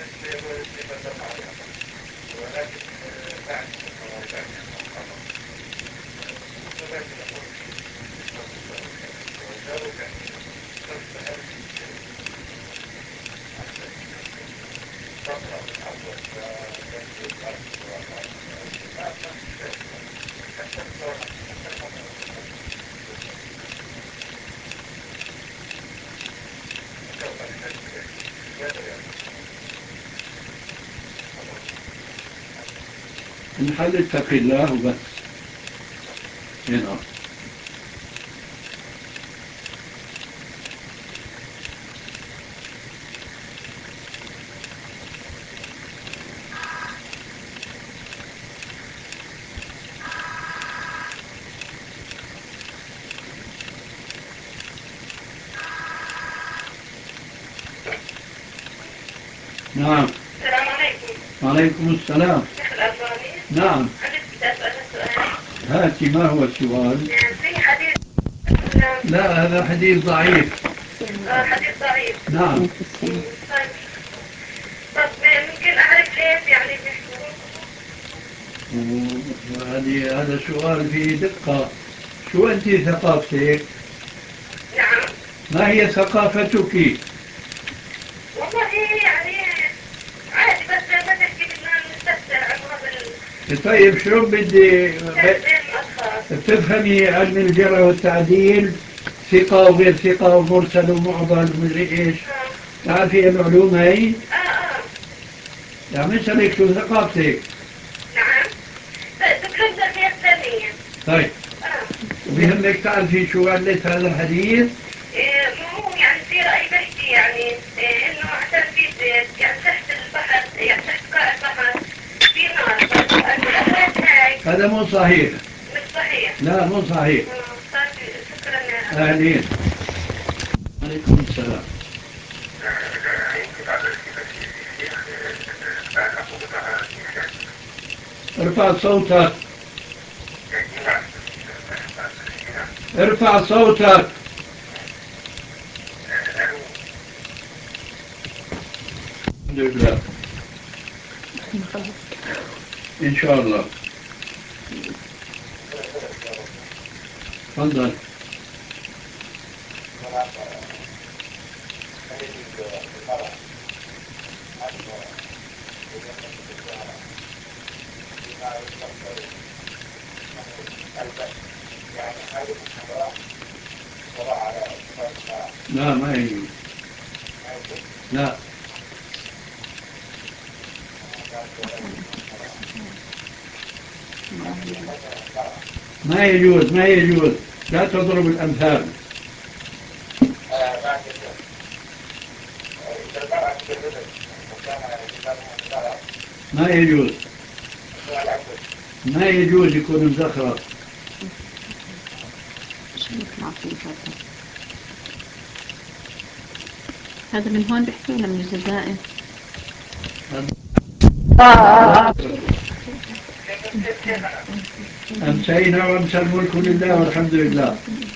الحل اتق الله وبس. هنا. نعم. السلام عليكم. وعليكم السلام. شيخ الألباني. نعم. بدي أسأل سؤال. هاتي، ما هو السؤال؟ في حديث. لا، هذا حديث ضعيف. حديث ضعيف. نعم. طيب ممكن أعرف ليش يعني بيحكوا؟ هذا سؤال فيه دقة. شو أنت ثقافتك؟ نعم. ما هي ثقافتك؟ والله يعني عادي، بس ما تحكي بدنا نستفسر عن هذا طيب شو بدي الأشخاص. تفهمي علم الجرح والتعديل، ثقة وغير ثقة ومرسل ومعضل ومدري ايش، تعرفي العلوم هي؟ يعني مثلك شو ثقافتك؟ نعم. دبلوم تربية إسلامية. طيب. وبيهمك تعرفي شو علة هذا الحديث؟ مو يعني في رأي بحكي يعني إنه عشان في يعني تحت البحر، يعني تحت قاع البحر في نار. هذا مو صحيح. مش صحيح. لا مو صحيح. شكرا يا أهلين. عليكم السلام. ارفع صوتك. ارفع صوتك. الحمد لله. إن شاء الله. تفضل. لا ما يجوز. لا ما يجوز، ما يجوز. لا تضرب الأمثال. ما يجوز. ما يجوز يكون مزخرف. هذا من هون بيحكي ولا من الجزائر؟ أمسينا وأمسى الملك لله والحمد لله.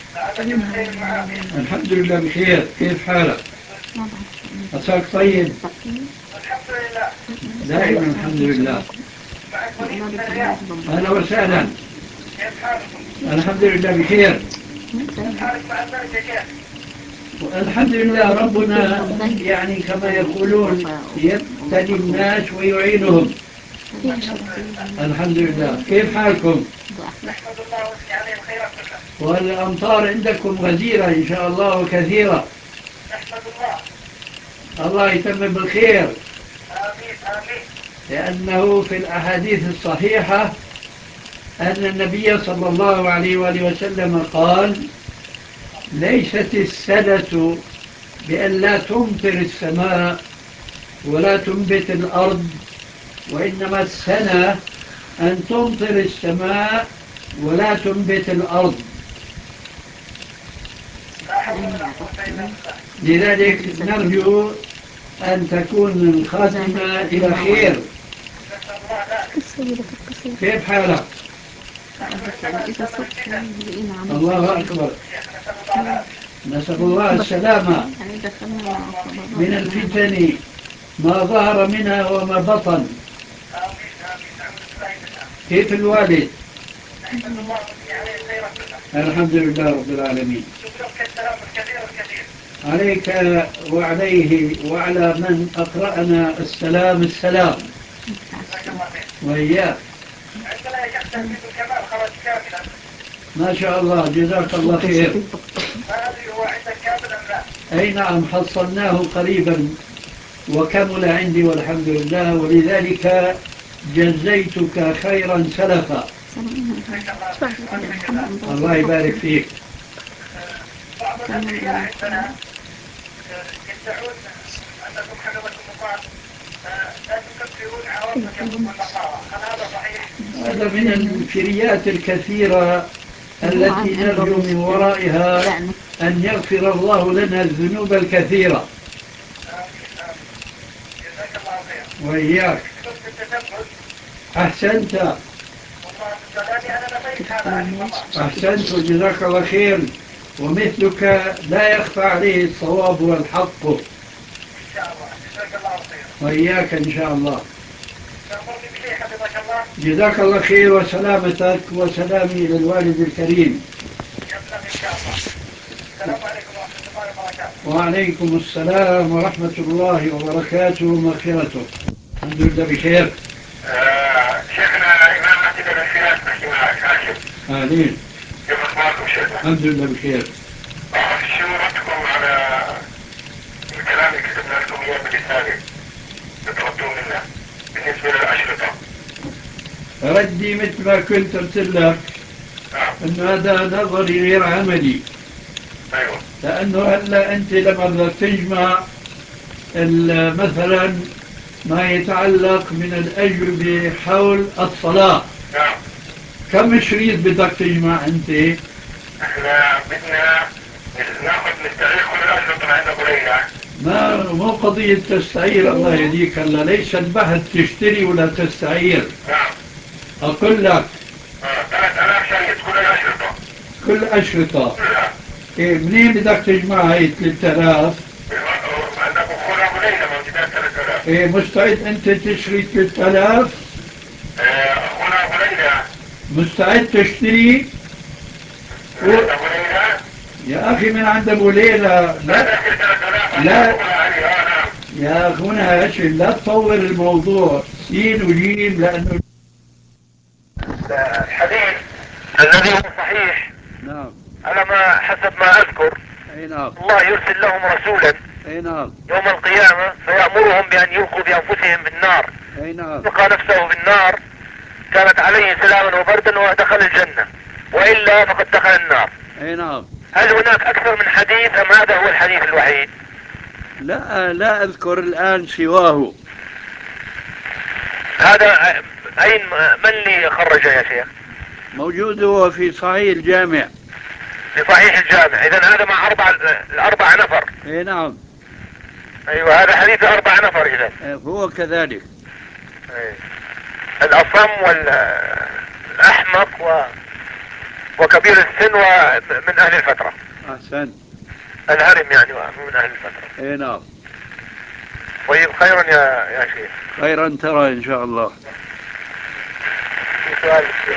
الحمد لله بخير. كيف حالك؟ عساك طيب؟ الحمد لله. دائما الحمد لله. أهلا وسهلا. كيف حالك؟ الحمد لله بخير. كيف حالك مع الزوجة كيف؟ الحمد لله، ربنا يعني كما يقولون يبتلي الناس ويعينهم. الحمد لله. كيف حالكم؟ نحمد الله ونثني عليه الخير كله. والأمطار عندكم غزيرة إن شاء الله وكثيرة. نحمد الله. الله يتمم بالخير. آمين آمين. لأنه في الأحاديث الصحيحة أن النبي صلى الله عليه وآله وسلم قال: ليست السنة بأن لا تمطر السماء ولا تنبت الأرض، وإنما السنة أن تمطر السماء ولا تنبت الأرض. لذلك نرجو أن تكون الخاتمة إلى خير. كيف حالك؟ الله أكبر. نسأل الله السلامة من الفتن ما ظهر منها وما بطن. كيف الوالد؟ الحمد لله رب العالمين. عليك وعليه وعلى من أقرأنا السلام السلام. وإياك. ما شاء الله، جزاك الله خير. أي نعم، حصلناه قريبا وكمل عندي والحمد لله، ولذلك جزيتك خيرا سلفا. الله يبارك فيك. بعض الأدعياء عندنا يدعون أنكم حفظكم الله لا تكفرون عوام اليهود والنصارى، هل هذا صحيح؟ هذا من الفريات الكثيرة التي نرجو من ورائها أن يغفر الله لنا الذنوب الكثيرة. جزاك الله خير. وإياك. أحسنت. والله كلامي أنا نفيت هذا. أحسنت وجزاك الله خير. ومثلك لا يخفى عليه الصواب والحق. إن شاء الله. جزاك الله خير. وإياك إن شاء الله. تأمرني بشيء حفظك الله. جزاك الله خير وسلامتك وسلامي إلى الوالد الكريم. يسلم إن شاء الله. السلام عليكم ورحمة الله وبركاته. وعليكم السلام ورحمة الله وبركاته ومغفرته. الحمد لله بخير. شيخنا إمام مسجد الانفراج نحكي معك هاشم. أهلين. كيف أخباركم شيخنا؟ الحمد لله بخير. شو ردكم على الكلام اللي كتبنا لكم إياه بالرسالة بتردوه منا بالنسبة للأشرطة؟ ردي مثل ما كنت قلت لك أنه هذا نظري غير عملي. أيوه. لأنه هلا أنت لما بدك تجمع مثلا ما يتعلق من الأجوبة حول الصلاة. نعم. كم شريط بدك تجمع أنت؟ احنا بدنا ناخذ نستعير كل الأشرطة عند أبو ليلى. ما مو قضية تستعير، الله يهديك. هلا ليس البحث تشتري ولا تستعير. نعم. أقول لك 3000 شريط كل الأشرطة. كل أشرطة. كلها. إيه منين بدك تجمع هاي 3000؟ عند أبو ليلى موجودات 3000. إيه مستعد أنت تشتري 3000؟ أخونا أبو ليلى. مستعد تشتري؟ أبو ليلى. يا أخي من عند أبو ليلى. لا لا يا أخونا هاشم لا تطور الموضوع سين وجيم، لأنه الحديث الذي هو صحيح. نعم. على ما حسب ما أذكر. أي نعم. الله يرسل لهم رسولا. أي نعم. يوم القيامة فيأمرهم بأن يلقوا بأنفسهم بالنار. أي نعم. لقى نفسه بالنار كانت عليه سلاما وبردا ودخل الجنة، وإلا فقد دخل النار. أي نعم. هل هناك أكثر من حديث أم هذا هو الحديث الوحيد؟ لا أذكر الآن سواه. هذا أين من اللي خرج يا شيخ؟ موجود هو في صحيح الجامع. في صحيح الجامع. إذا هذا مع الأربع نفر. أي نعم. أيوة هذا حديث 4 نفر إذا. هو كذلك. أيوة. الأصم والأحمق وكبير السن ومن أهل الفترة. أحسن. الهرم يعني من أهل الفترة. أي نعم. طيب خيرا يا شيخ. خيرا ترى إن شاء الله. في سؤال الشيخ.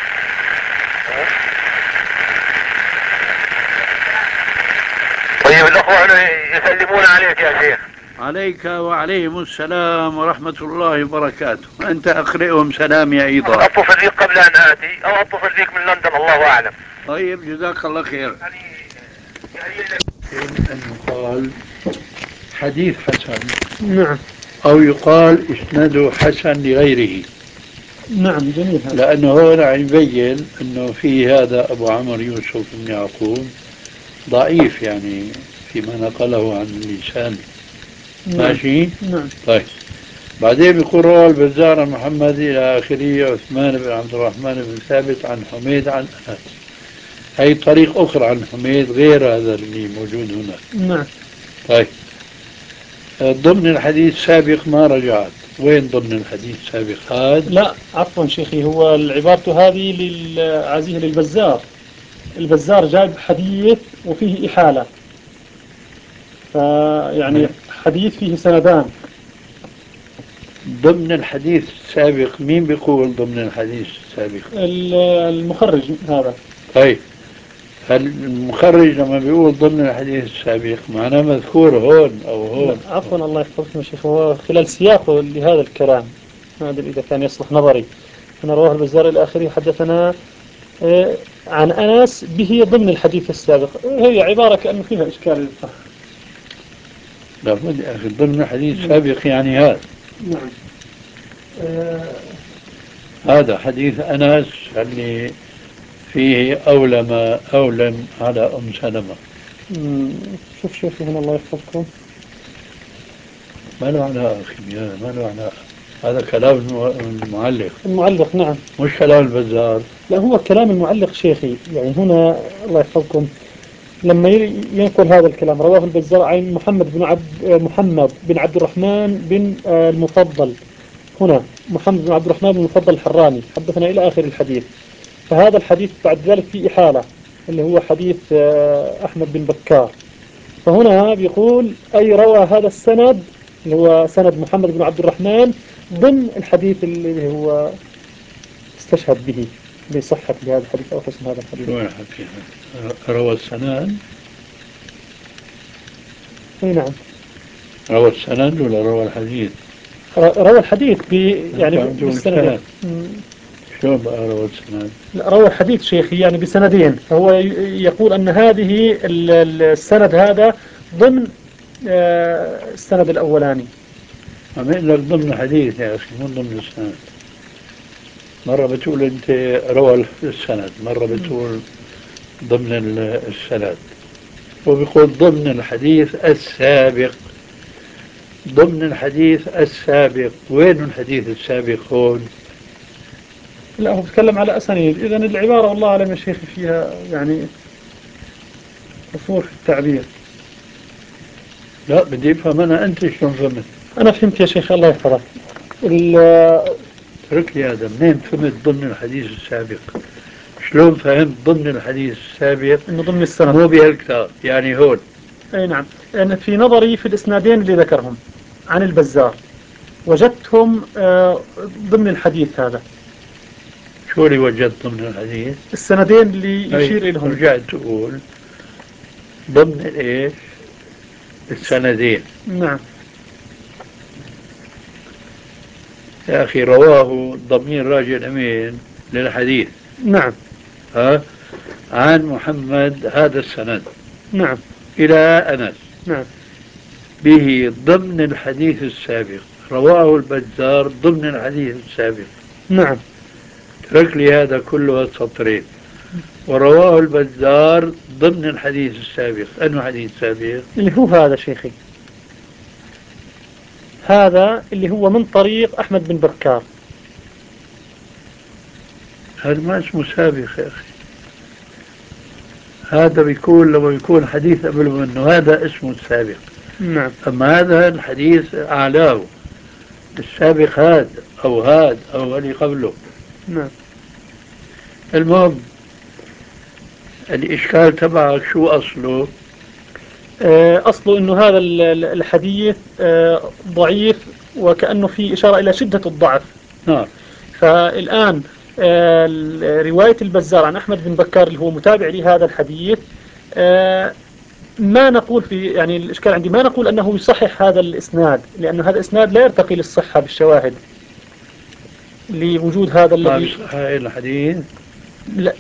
طيب الأخوة هنا يسلمون عليك يا شيخ. عليك وعليهم السلام ورحمة الله وبركاته. أنت أقرئهم سلامي أيضا. أطف الريق قبل أن آتي أو أطف الريق من لندن الله أعلم. طيب جزاك الله خير. أن يقال حديث حسن. نعم. أو يقال إسناده حسن لغيره. نعم جميل هذا. لأنه هنا يبين أنه في هذا أبو عمرو يوسف بن يعقوب ضعيف يعني فيما نقله عن اللسان. ماشي. نعم. طيب بعدين بيقول رواه البزار عن محمد إلى آخره عثمان بن عبد الرحمن بن ثابت عن حميد عن أنس. هي طريق أخرى عن حميد غير هذا اللي موجود هنا. نعم. طيب ضمن الحديث السابق ما رجعت. وين ضمن الحديث السابق هذا؟ لا عفوا شيخي، هو العبارة هذه للعزيه للبزار. البزار جايب حديث وفيه إحالة، فيعني حديث فيه سندان. ضمن الحديث السابق مين بيقول ضمن الحديث السابق؟ المخرج هذا. طيب المخرج لما بيقول ضمن الحديث السابق معناه مذكور هون أو هون؟ عفوا الله يحفظكم يا شيخ، هو خلال سياقه لهذا الكلام ما أدري إذا كان يصلح نظري. أنا رواه البزار إلى آخره حدثنا عن أنس به ضمن الحديث السابق. هي عبارة كأنه فيها إشكال. لابد يا أخي ضمن الحديث السابق يعني هذا. نعم. هذا حديث أنس اللي فيه أولم على أم سلمة. شوف هنا الله يحفظكم. ما له علاقة أخي، ما له علاقة. هذا كلام المعلق. نعم مش كلام البزار. لا هو كلام المعلق شيخي. يعني هنا الله يحفظكم لما ينقل هذا الكلام رواه البزار عن محمد بن عبد الرحمن بن المفضل هنا محمد بن عبد الرحمن بن المفضل الحراني حدثنا إلى آخر الحديث. فهذا الحديث بعد ذلك في إحالة اللي هو حديث أحمد بن بكار. فهنا بيقول أي روى هذا السند اللي هو سند محمد بن عبد الرحمن ضمن الحديث اللي هو استشهد به بصحة هذا الحديث أو حسن هذا الحديث. شو حكيها؟ روى السند؟ أي نعم. روى السند ولا روى الحديث؟ روى الحديث يعني بالسندين. شو بقى روى السند؟ لا، روى الحديث شيخي يعني بسندين. فهو يقول أن هذه السند هذا ضمن السند الأولاني. عم يقول لك ضمن الحديث يا أخي مو ضمن السند. مرة بتقول أنت روى السند، مرة بتقول ضمن السند، وبيقول ضمن الحديث السابق. ضمن الحديث السابق، وين الحديث السابق هون؟ لا، هو بيتكلم على أسانيد. إذن العبارة والله أعلم يا شيخي فيها يعني قصور في التعبير. لا بدي افهم انا، انت شلون فهمت؟ أنا فهمت يا شيخ الله يحفظك. اترك لي هذا، منين فهمت ضمن الحديث السابق؟ شلون فهمت ضمن الحديث السابق؟ إنه ضمن السند مو بهالكتاب يعني هون. أي نعم. أنا في نظري في الإسنادين اللي ذكرهم عن البزار وجدتهم ضمن الحديث هذا. شو اللي وجدت ضمن الحديث؟ السندين اللي يشير إليهم. رجعت تقول ضمن ايش؟ السندين. نعم. يا اخي رواه ضمير راجع الامين للحديث. نعم. ها، عن محمد هذا السند. نعم. الى انس. نعم. به ضمن الحديث السابق. رواه البزار ضمن الحديث السابق. نعم. اترك لي هذا كله السطرين. ورواه البزار ضمن الحديث السابق. أنه حديث سابق؟ اللي هو هذا شيخي، هذا اللي هو من طريق أحمد بن بكار. هذا ما اسمه سابق يا أخي. هذا بيكون لما يكون حديث قبل منه هذا اسمه السابق. نعم. أما هذا الحديث أعلاه. السابق هذا أو هذا أو اللي قبله. نعم. المهم، الإشكال تبعك شو أصله؟ أصله أنه هذا الحديث ضعيف، وكأنه في إشارة إلى شدة الضعف. نعم. فالآن رواية البزار عن أحمد بن بكار اللي هو متابع لهذا الحديث، ما نقول في يعني الإشكال عندي ما نقول أنه يصحح هذا الإسناد، لأن هذا الإسناد لا يرتقي للصحة بالشواهد لوجود هذا ما الذي بيصح الحديث. لا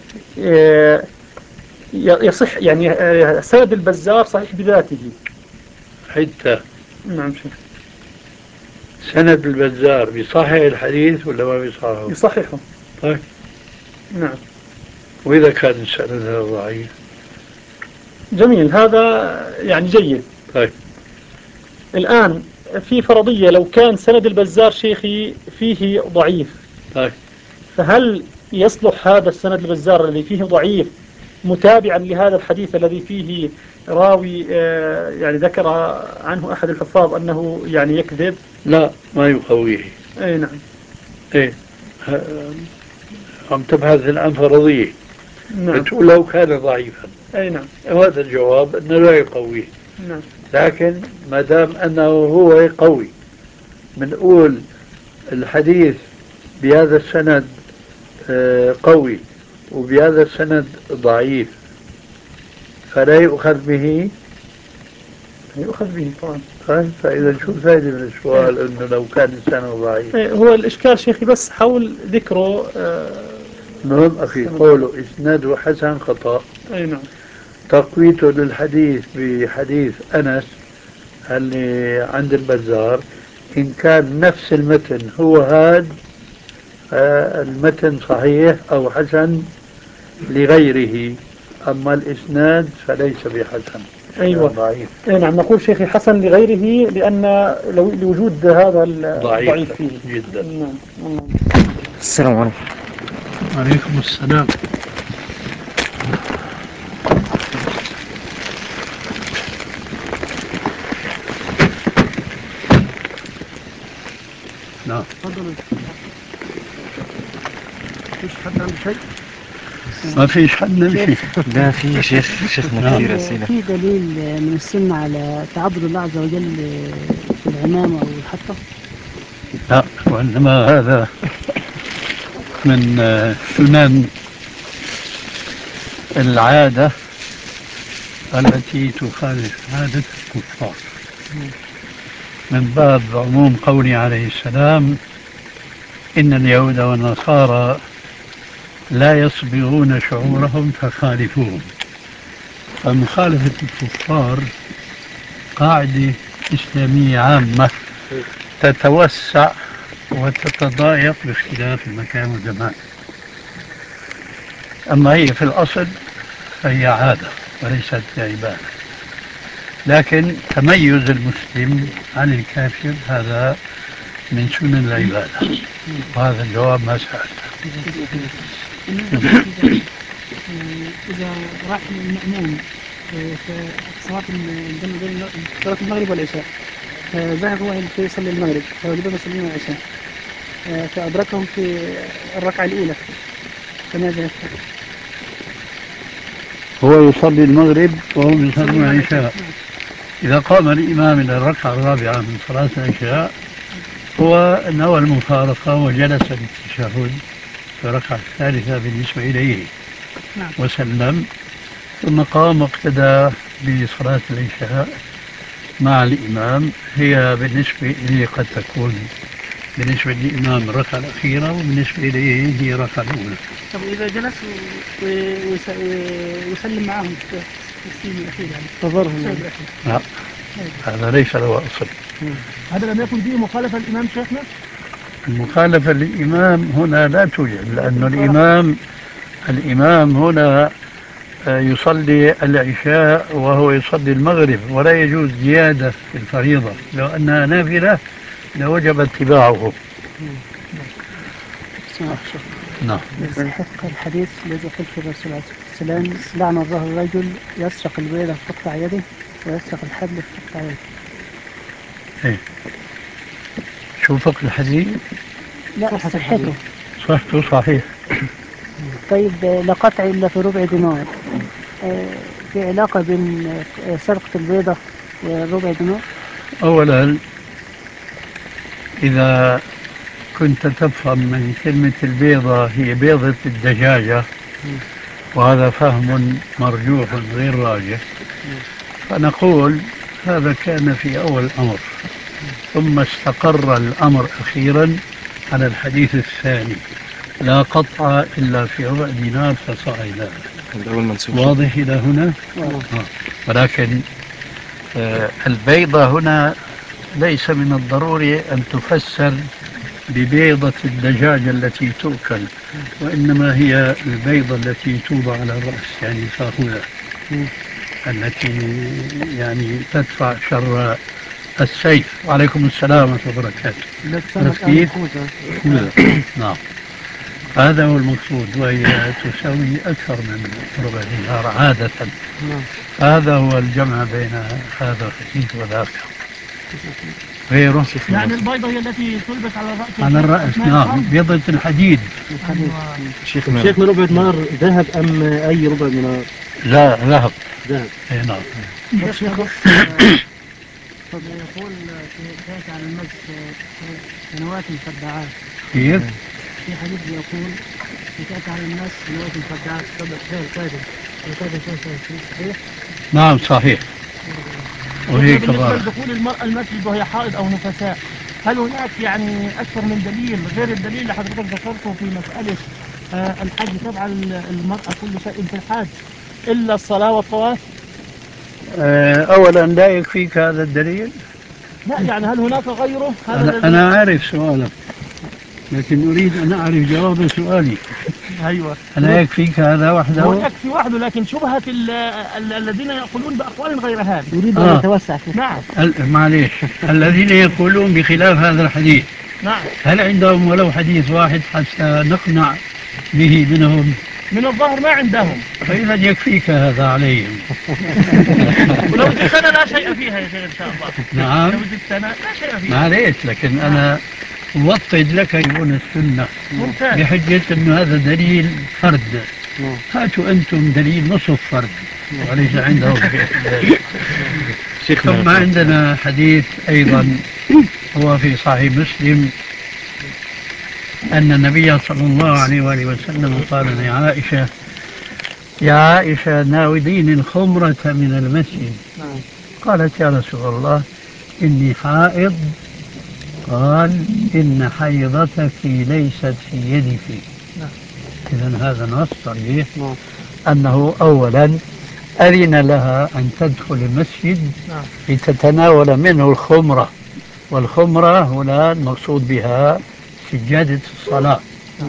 يصح يعني سند البزار صحيح بذاته. حتى نعم شيخ. سند البزار بيصحح الحديث ولا ما بيصححه؟ يصححه. طيب. نعم. وإذا كان السند هذا ضعيف؟ جميل، هذا يعني جيد. طيب. الآن في فرضية لو كان سند البزار شيخي فيه ضعيف، طيب. فهل يصلح هذا السند البزار الذي فيه ضعيف متابعا لهذا الحديث الذي فيه راوي يعني ذكر عنه أحد الحفاظ أنه يعني يكذب؟ لا، ما يقويه. أي نعم. ايه، عم تبحث عن فرضية. نعم. بتقول لو كان ضعيفا. أي نعم. وهذا الجواب أنه لا يقويه. نعم. لكن ما دام أنه هو يقوي، بنقول الحديث بهذا السند قوي وبهذا السند ضعيف، فلا يؤخذ به. يؤخذ به طبعا. طيب، فإذا شو الفائدة من السؤال أنه لو كان السند ضعيف؟ هو الإشكال شيخي بس حول ذكره المهم أخي قوله إسناده حسن خطأ. أي نعم. تقويته للحديث بحديث أنس اللي عند البزار، إن كان نفس المتن هو هذا المتن صحيح أو حسن لغيره، أما الإسناد فليس بحسن. أيوة. ضعيف. أي نعم، نقول شيخي حسن لغيره لأن لوجود هذا الضعيف فيه جدا. نعم. السلام عليكم. عليكم السلام. نعم. تفضل. مفيش حد عنده شيء؟ ما فيش حد نمشي. لا في شيخنا كثير أسئلة. في دليل من السنة على تعبد الله عز وجل في العمامة أو الحطة؟ لا، وإنما هذا من سنن العادة التي تخالف عادة الكفار، من باب عموم قوله عليه السلام: إن اليهود والنصارى لا يصبغون شعورهم فخالفوهم. فمخالفة الكفار قاعدة إسلامية عامة تتوسع وتتضايق باختلاف المكان والزمان. أما هي في الأصل فهي عادة وليست عبادة، لكن تميز المسلم عن الكافر هذا من سنن العبادة، وهذا الجواب ما سأل. إذا راح المأموم في صلاة صلاة المغرب والعشاء، ذهب هو يصلي المغرب فوجدهم يصلون العشاء، فأدركهم في الركعة الأولى، فماذا يفعل؟ هو يصلي المغرب وهم يصلون العشاء. إذا قام الإمام إلى الركعة الرابعة من صلاة العشاء هو نوى المفارقة وجلس للتشهد في الركعة الثالثة بالنسبة إليه وسلم، ثم قام واقتدى بصلاة العشاء مع الإمام. هي بالنسبة إليه قد تكون بالنسبة للإمام الركعة الأخيرة، وبالنسبة إليه هي الركعة الأولى. طب إذا جلس ويسلم معهم في السين الأخير يعني تظهرهم؟ لا، هذا ليس له أصل. هذا لم يكن فيه مخالفة الإمام شيخنا؟ المخالفة للإمام هنا لا توجد، لأن الإمام هنا يصلي العشاء وهو يصلي المغرب، ولا يجوز زيادة في الفريضة. لو أنها نافلة لوجب اتباعه. نعم. يستحق الحديث الذي قلت الرسول عليه الصلاة والسلام: لعن الله الرجل يسرق البيضة فتقطع يده ويسرق الحبل فتقطع يده. إيه. شو فقه الحديث؟ لا، صحته. صحته صحيح. طيب، لا قطع إلا في ربع دينار، في علاقة بين سرقة البيضة وربع دينار؟ أولا، إذا كنت تفهم من كلمة البيضة هي بيضة الدجاجة، وهذا فهم مرجوح غير راجح، فنقول هذا كان في أول الأمر، ثم استقر الأمر أخيرا على الحديث الثاني: لا قطع إلا في ربع دينار فصاعدا. واضح إلى هنا؟ ولكن البيضة هنا ليس من الضروري أن تفسر ببيضة الدجاجة التي تؤكل، وإنما هي البيضة التي توضع على الرأس، يعني الفاخذة التي يعني تدفع شر السيف. وعليكم السلام ورحمة الله وبركاته. كيف؟ نعم، هذا هو المقصود، وهي تساوي أكثر من ربع دينار عادة. هذا هو الجمع بين هذا الحديث وذاك. غيره يعني البيضة هي التي تلبس على الرأس؟ على الرأس، نعم، بيضة الحديد. شيخنا ربع دينار ذهب أم أي ربع دينار؟ لا، ذهب. اي نعم. طب يقول في عن الناس سنوات مخدعات. كيف؟ في حديث يقول تأتي على الناس سنوات مخدعات صحيح؟ نعم صحيح. وهي بالنسبة لدخول المرأة المسجد وهي حائض أو نفساء، هل هناك يعني أكثر من دليل غير الدليل اللي حضرتك ذكرته في مسألة الحج تفعل المرأة كل شيء في الحج إلا الصلاة والطواف؟ أولا لا يكفيك هذا الدليل؟ لا، يعني هل هناك غيره؟ أنا عارف سؤالك، لكن أريد أن أعرف جواب سؤالي. أيوة. ألا يكفيك هذا وحده؟ هو يكفي وحده، لكن شبهة الذين يقولون بأقوال غير هذا يريد أن يتوسع فيه. نعم. معليش، الذين يقولون بخلاف هذا الحديث، نعم، هل عندهم ولو حديث واحد حتى نقنع به منهم؟ من الظاهر ما عندهم. فإذا يكفيك هذا عليهم. ولو زدتنا لا شيء فيها يا شيخ إن شاء الله. نعم، لو زدتنا لا شيء فيها. معليش، لكن أنا وطد لك يقول السنة ممتاز. بحجة أنه هذا دليل فرد. هاتوا أنتم دليل نصف فرد وليس عندهم شيء. ثم عندنا حديث أيضا هو في صحيح مسلم أن النبي صلى الله عليه وآله وسلم قال لعائشة: يا عائشة ناوليني الخمرة من المسجد. قالت: يا رسول الله إني حائض. قال: إن حيضتك ليست في يدك. إذن هذا نص صريح أنه أولا أذن لها أن تدخل المسجد لتتناول منه الخمرة، والخمرة هنا المقصود بها سجادة الصلاة.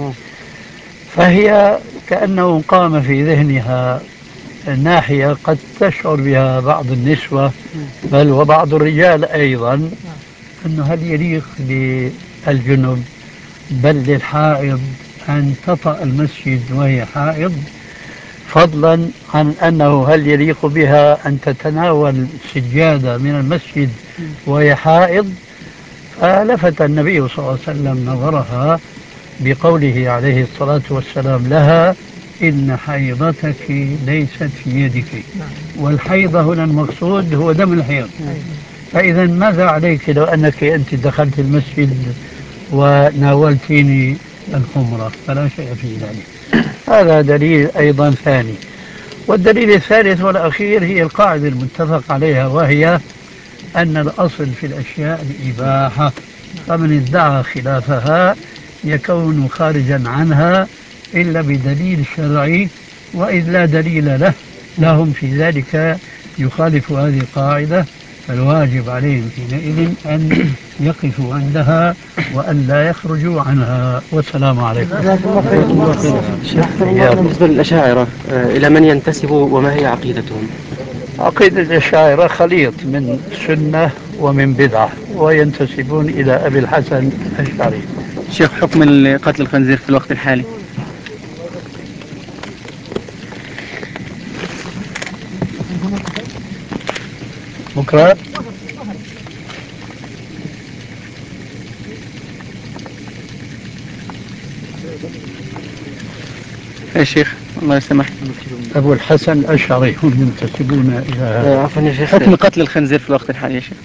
فهي كأنه قام في ذهنها ناحية قد تشعر بها بعض النسوة بل وبعض الرجال أيضا، أنه هل يليق للجنب بل للحائض أن تطأ المسجد وهي حائض، فضلا عن أنه هل يليق بها أن تتناول السجادة من المسجد وهي حائض. فلفت النبي صلى الله عليه وسلم نظرها بقوله عليه الصلاة والسلام لها: إن حيضتك ليست في يدك. والحيضة هنا المقصود هو دم الحيض. فإذا ماذا عليك لو أنك أنت دخلت المسجد وناولتيني الخمرة؟ فلا شيء في ذلك. هذا دليل أيضا ثاني. والدليل الثالث والأخير هي القاعدة المتفق عليها، وهي أن الأصل في الأشياء الإباحة، فمن ادعى خلافها يكون خارجا عنها إلا بدليل شرعي، وإذ لا دليل لهم في ذلك يخالف هذه القاعدة، فالواجب عليهم حينئذ أن يقفوا عندها وأن لا يخرجوا عنها. والسلام عليكم. بالنسبة للأشاعرة إلى من ينتسبوا وما هي عقيدتهم؟ عقيدة الأشاعرة خليط من سنة ومن بدعة، وينتسبون إلى أبي الحسن الأشعري. شيخ، حكم قتل الخنزير في الوقت الحالي؟ بكرة يا شيخ الله يسمح. أبو الحسن الأشعري هم ينتسبون إلى هذا. عفوا يا شيخ، حكم قتل الخنزير في الوقت الحالي يا شيخ؟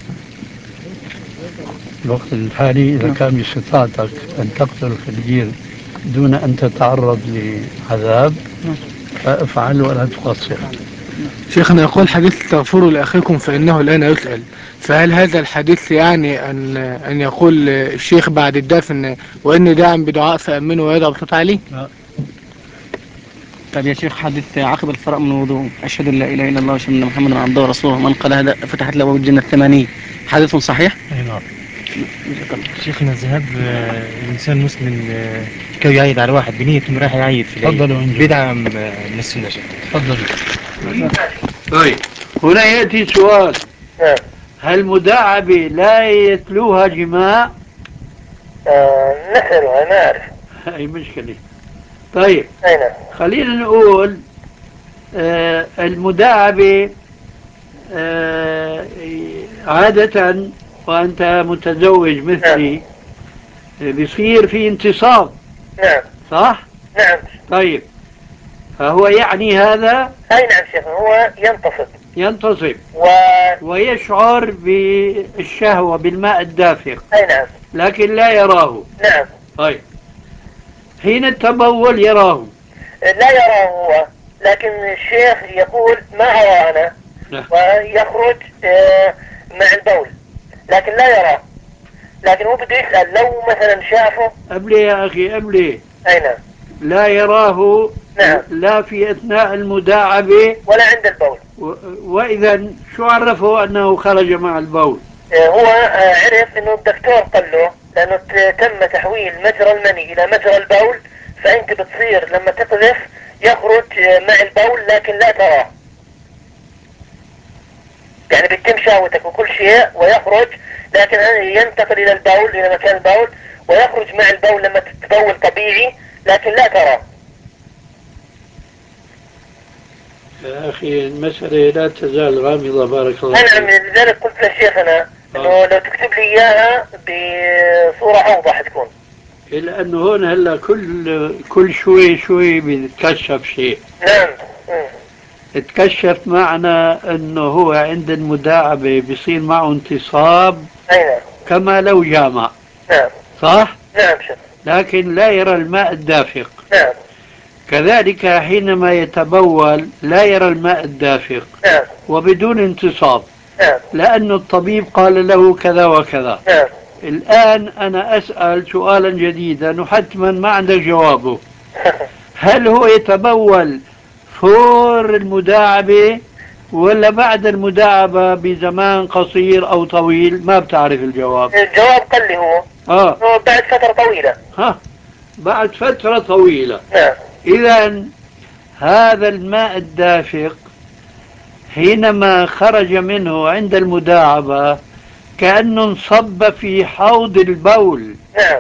الوقت الحالي إذا كان باستطاعتك أن تقتل الخنزير دون أن تتعرض لعذاب فافعل ولا تقصر. شيخنا يقول: حديث تغفروا لأخيكم فإنه الآن يسأل، فهل هذا الحديث يعني أن يقول الشيخ بعد الدفن: وإني داعم بدعاء فأمنه ويدعو بصوت عالي؟ طيب يا شيخ، حديث عقب الفراغ من الوضوء: أشهد أن لا إله إلا الله وأشهد أن محمدا عبده ورسوله، من قال هذا فتحت له أبواب الجنة الثمانية، حديث صحيح؟ أي نعم. شيخنا، ذهاب الإنسان المسلم كي يعيد على واحد بنية إنه راح يعيد في العيد بدعة من السنة شيخ. تفضل. طيب هنا يأتي سؤال: هل مداعبة لا يتلوها جماع؟ نسأله ما أعرف. أي مشكلة. طيب أين؟ خلينا نقول المداعبة عادة وأنت متزوج مثلي بيصير في انتصاب. نعم. صح؟ نعم. طيب فهو يعني هذا؟ أي نعم شيخ، هو ينتصب ويشعر بالشهوة بالماء الدافق. أي نعم. لكن لا يراه. نعم. طيب حين التبول يراه؟ لا يراه هو، لكن الشيخ يقول ما أرى أنا، ويخرج مع البول لكن لا يراه. لكن هو بده يسأل لو مثلا شافه قبل يا أخي قبل. أي نعم. لا يراه. نعم. لا في أثناء المداعبة ولا عند البول. وإذا شو عرفه أنه خرج مع البول؟ هو عرف أنه الدكتور قال له لأنه تم تحويل مجرى المني إلى مجرى البول، فأنت بتصير لما تقذف يخرج مع البول لكن لا تراه، يعني بيتم شهوتك وكل شيء ويخرج، لكن ينتقل إلى البول إلى مكان البول ويخرج مع البول لما تتبول طبيعي لكن لا تراه. يا أخي المسألة لا تزال غامضة. بارك الله فيك. نعم، لذلك قلت للشيخ أنا انه لو تكتب لي اياها بصورة اوضح تكون. لأنه هون هلا كل شوي بيتكشف شيء. نعم. اتكشف معنى أنه هو عند المداعبة بيصير معه انتصاب اي نعم. كما لو جامع. نعم. صح؟ نعم شيخ. لكن لا يرى الماء الدافق. نعم. كذلك حينما يتبول لا يرى الماء الدافق. نعم. وبدون انتصاب. نعم. لأن الطبيب قال له كذا وكذا. نعم. الآن أنا أسأل سؤالا جديدا وحتما ما عندك جوابه. هل هو يتبول فور المداعبة ولا بعد المداعبة بزمان قصير أو طويل؟ ما بتعرف الجواب. الجواب قال لي هو بعد فترة طويلة. بعد فترة طويلة. نعم. إذا هذا الماء الدافق حينما خرج منه عند المداعبة كأنه انصب في حوض البول. نعم.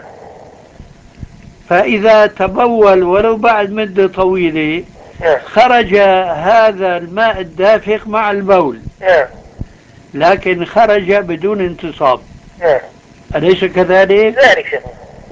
فإذا تبول ولو بعد مدة طويلة خرج هذا الماء الدافق مع البول. لكن خرج بدون انتصاب. أليس كذلك؟ ذلك شيخ.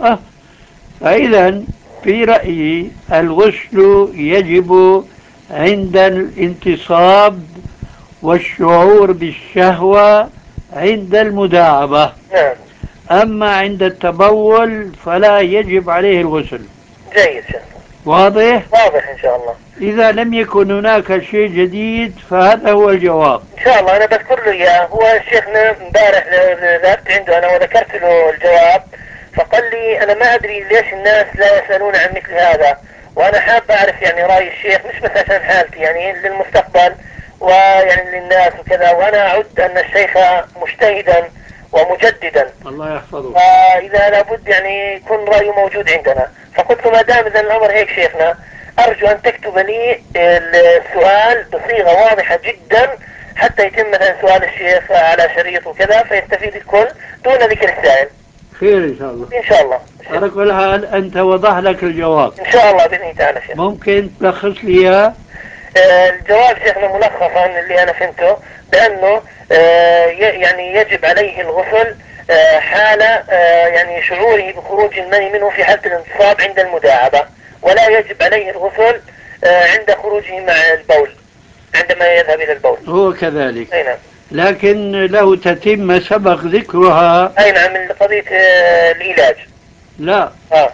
فإذا في رأيي الغسل يجب عند الانتصاب والشعور بالشهوة عند المداعبة. أما عند التبول فلا يجب عليه الغسل. جيد شيخ. واضح؟ واضح إن شاء الله. إذا لم يكن هناك شيء جديد فهذا هو الجواب. إن شاء الله أنا بذكر له إياه. هو شيخنا امبارح ذهبت عنده أنا وذكرت له الجواب فقال لي أنا ما أدري ليش الناس لا يسألون عن مثل هذا وأنا حاب أعرف يعني رأي الشيخ مش بس عشان حالتي يعني للمستقبل ويعني للناس وكذا وأنا أعد أن الشيخ مجتهدا ومجددا. الله يحفظه. فإذا لابد يعني يكون رأيه موجود عندنا فقلت ما دام إذا الأمر هيك شيخنا أرجو أن تكتب لي السؤال بصيغة واضحة جدا حتى يتم مثلا سؤال الشيخ على شريط وكذا فيستفيد الكل دون ذكر السائل. خير إن شاء الله. إن شاء الله. على كل حال أنت وضح لك الجواب. إن شاء الله بإذن تعالى شيخ. ممكن تلخص لي إياه؟ الجواب شيخنا ملخصا اللي أنا فهمته بأنه يعني يجب عليه الغسل حال يعني شعوره بخروج المني منه في حالة الانتصاب عند المداعبة ولا يجب عليه الغسل عند خروجه مع البول عندما يذهب إلى البول. هو كذلك. أي نعم. لكن له تتم سبق ذكرها. أي نعم من قضية العلاج. لا.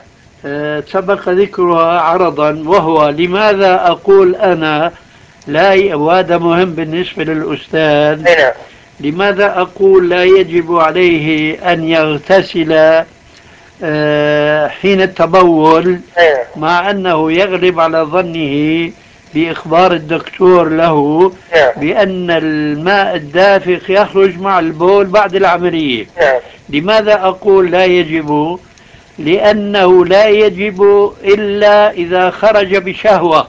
سبق ذكرها عرضا وهو لماذا أقول أنا لا وهذا مهم بالنسبة للأستاذ. أي نعم. لماذا أقول لا يجب عليه أن يغتسل حين التبول مع أنه يغلب على ظنه بإخبار الدكتور له بأن الماء الدافق يخرج مع البول بعد العملية. لماذا أقول لا يجب؟ لأنه لا يجب إلا إذا خرج بشهوة.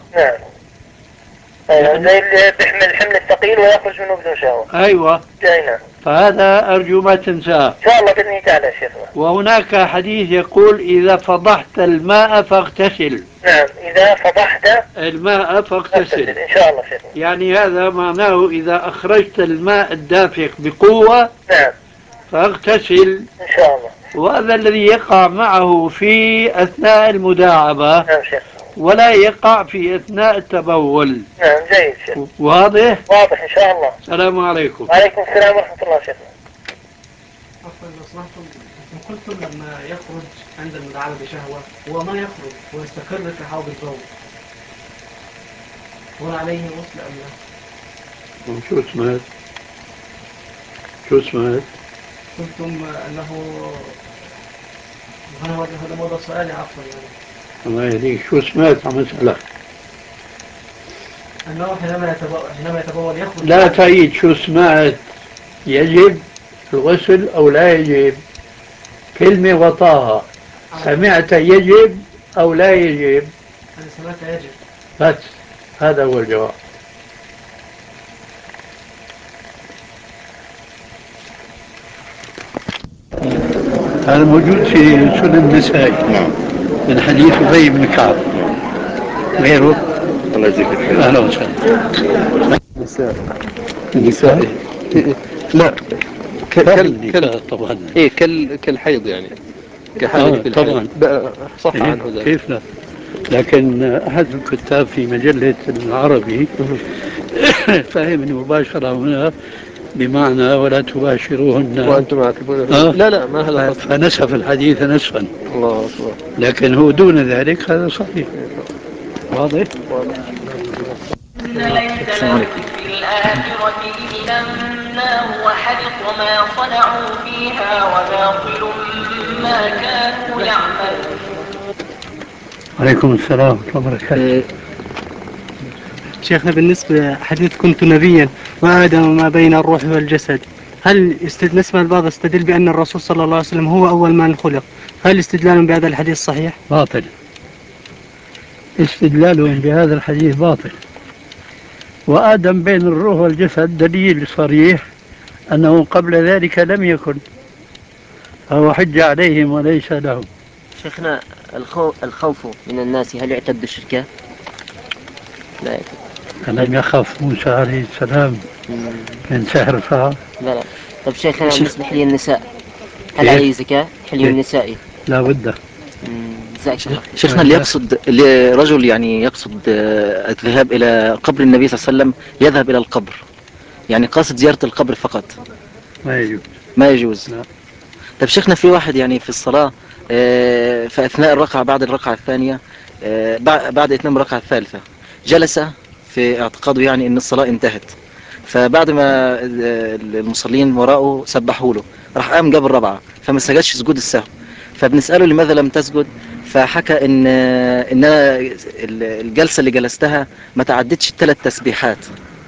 زي اللي بيحمل الحمل الثقيل ويخرج منه بدون شهوة. أيوة. نعم. فهذا أرجو ما تنساه. إن شاء الله بإذن تعالى شيخنا. وهناك حديث يقول إذا فضحت الماء فاغتسل. نعم إذا فضحت الماء فاغتسل. إن شاء الله شيخنا. يعني هذا معناه إذا أخرجت الماء الدافق بقوة نعم فاغتسل. إن شاء الله. وهذا الذي يقع معه في أثناء المداعبة. نعم شيخ. ولا يقع في أثناء التبول. نعم جيد شيخ. واضح؟ واضح إن شاء الله. السلام عليكم. وعليكم السلام ورحمة الله شيخ. عفوا لو سمحتم قلتم لما يخرج عند المداعبة بشهوة هو ما يخرج ويستقر في حوض البول هنا عليه غسل أم لا؟ شو اسمه؟ قلتم أنه هذا موضوع سؤالي عفوا يعني. الله يهديك شو سمعت عم اسألك؟ أنه حينما يتبول يخرج. لا تعيد شو سمعت. يجب الغسل أو لا يجب؟ كلمة وطاها. سمعت يجب أو لا يجب؟ أنا سمعت يجب. بس هذا هو الجواب. هذا موجود في سنن النسائي من حديث أبي بن كعب. غيره. الله يجزيك الخير. أهلا وسهلا. النساء لا كالنفاق طبعا. إيه كالحيض يعني، كحالة الحيض طبعا. صح عنه ذلك. كيف لا؟ لكن أحد الكتاب في مجلة العربي فهمني مباشرة هنا بمعنى ولا تباشروهن وأنتم عاكفون. لا ما هذا قصد. فنسف الحديث نسفا. الله أكبر. لكن هو دون ذلك هذا صحيح. واضح؟ ليس لهم في الآخرة إلا النار وحبط ما صنعوا فيها وباطل ما كانوا يعملون. عليكم السلام ورحمة الله وبركاته. شيخنا بالنسبة حديث كنت نبيا وآدم ما بين الروح والجسد، هل نسمع البعض استدل بأن الرسول صلى الله عليه وسلم هو أول من خلق، هل استدلالهم بهذا الحديث صحيح؟ باطل. استدلالهم بهذا الحديث باطل. وآدم بين الروح والجسد دليل صريح أنه قبل ذلك لم يكن، فهو حج عليهم وليس لهم. شيخنا الخوف من الناس هل يعتد الشركة؟ لا يعتد. ألم يخف موسى عليه السلام من سحر فرعون؟ لا. طيب شيخنا بالنسبة لحلي النساء هل عليه زكاة؟ حلي النساء لا بد. شيخنا اللي رجل يعني يقصد الذهاب إلى قبر النبي صلى الله عليه وسلم، يذهب إلى القبر يعني قاصد زيارة القبر فقط، ما يجوز. لا. طيب شيخنا في واحد يعني في الصلاة في أثناء الركعة بعد الركعة الثانية بعد إتمام الركعة الثالثة جلس في اعتقاده يعني أن الصلاة انتهت، فبعد ما المصلين وراءه سبحوا له راح قام جاب الرابعة فما سجدش سجود السهو، فبنسأله لماذا لم تسجد، فحكى ان الجلسة اللي جلستها ما تعدتش 3 تسبيحات.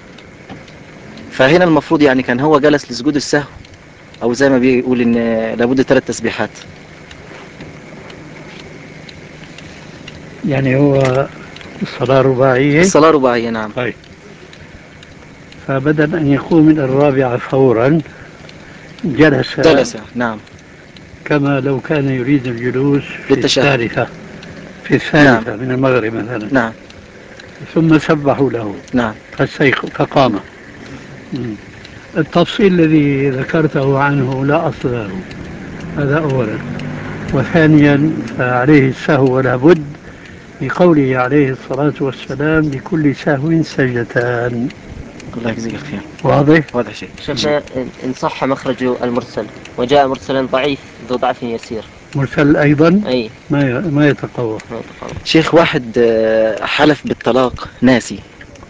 فهنا المفروض يعني كان هو جلس لسجود السهو او زي ما بيقول ان لابد 3 تسبيحات. يعني هو الصلاة رباعية؟ الصلاة رباعية نعم. طيب. فبدل أن يقوم إلى الرابعة فورا جلس نعم كما لو كان يريد الجلوس في الثالثة نعم. من المغرب مثلا. نعم. ثم سبحوا له. نعم. فقام. التفصيل الذي ذكرته عنه لا أصل له، هذا أولا. وثانيا فعليه السهو ولا بد لقوله عليه الصلاة والسلام لكل سهو سجدتان. الله يجزيك خير. واضح؟ واضح شيء. شيخنا إن صح مخرج المرسل وجاء مرسلا ضعيف ذو ضعف يسير، مرسل أيضا أي ما يتقوى. شيخ واحد حلف بالطلاق ناسي،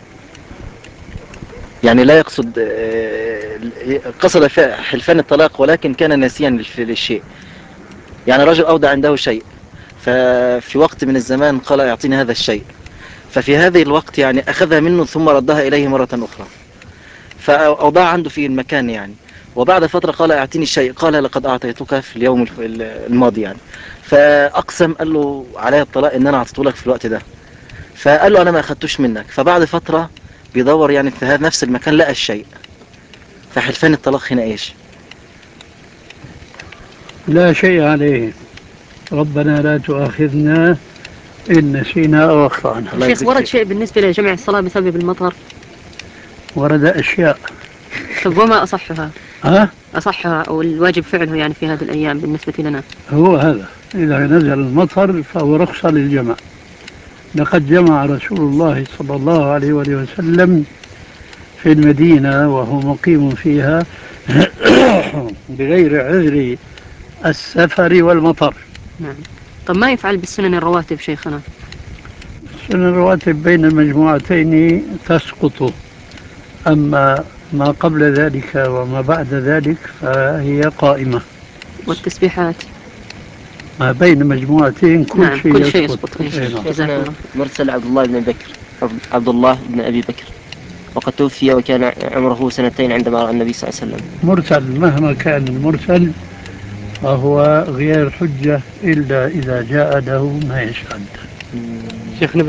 يعني لا يقصد قصد حلفان الطلاق ولكن كان ناسيا للشيء، يعني رجل أودع عنده شيء ففي وقت من الزمان قال يعطيني هذا الشيء، ففي هذه الوقت يعني أخذها منه ثم ردها إليه مرة أخرى، فأوضع عنده في المكان يعني، وبعد فترة قال اعطيني الشيء، قال لقد أعطيتك في اليوم الماضي يعني، فأقسم قال له علي الطلاق إن أنا أعطيته لك في الوقت ده، فقال له أنا ما أخدتوش منك، فبعد فترة بيدور يعني في هذا نفس المكان لقى الشيء، فحلفان الطلاق هنا إيش؟ لا شيء عليه، ربنا لا تؤاخذنا إن نسينا أو أخطأنا. شيخ ورد شيء بالنسبة لجمع الصلاة بسبب المطر؟ ورد أشياء. طب وما أصحها؟ ها؟ أصحها أو الواجب فعله يعني في هذه الأيام بالنسبة لنا؟ هو هذا، إذا نزل المطر فهو رخصة للجمع. لقد جمع رسول الله صلى الله عليه وسلم في المدينة وهو مقيم فيها بغير عذر السفر والمطر. نعم. طب ما يفعل بالسنن الرواتب شيخنا؟ السنن الرواتب بين المجموعتين تسقط، أما ما قبل ذلك وما بعد ذلك فهي قائمة. والتسبيحات ما بين مجموعتين كل شيء يسقط. مرسل عبد الله بن بكر، عبد الله بن أبي بكر، وقد توفي وكان عمره 2 عندما رأى النبي صلى الله عليه وسلم. مرسل مهما كان المرسل فهو غير حجة إلا إذا جاء له ما يشهد. شيخنا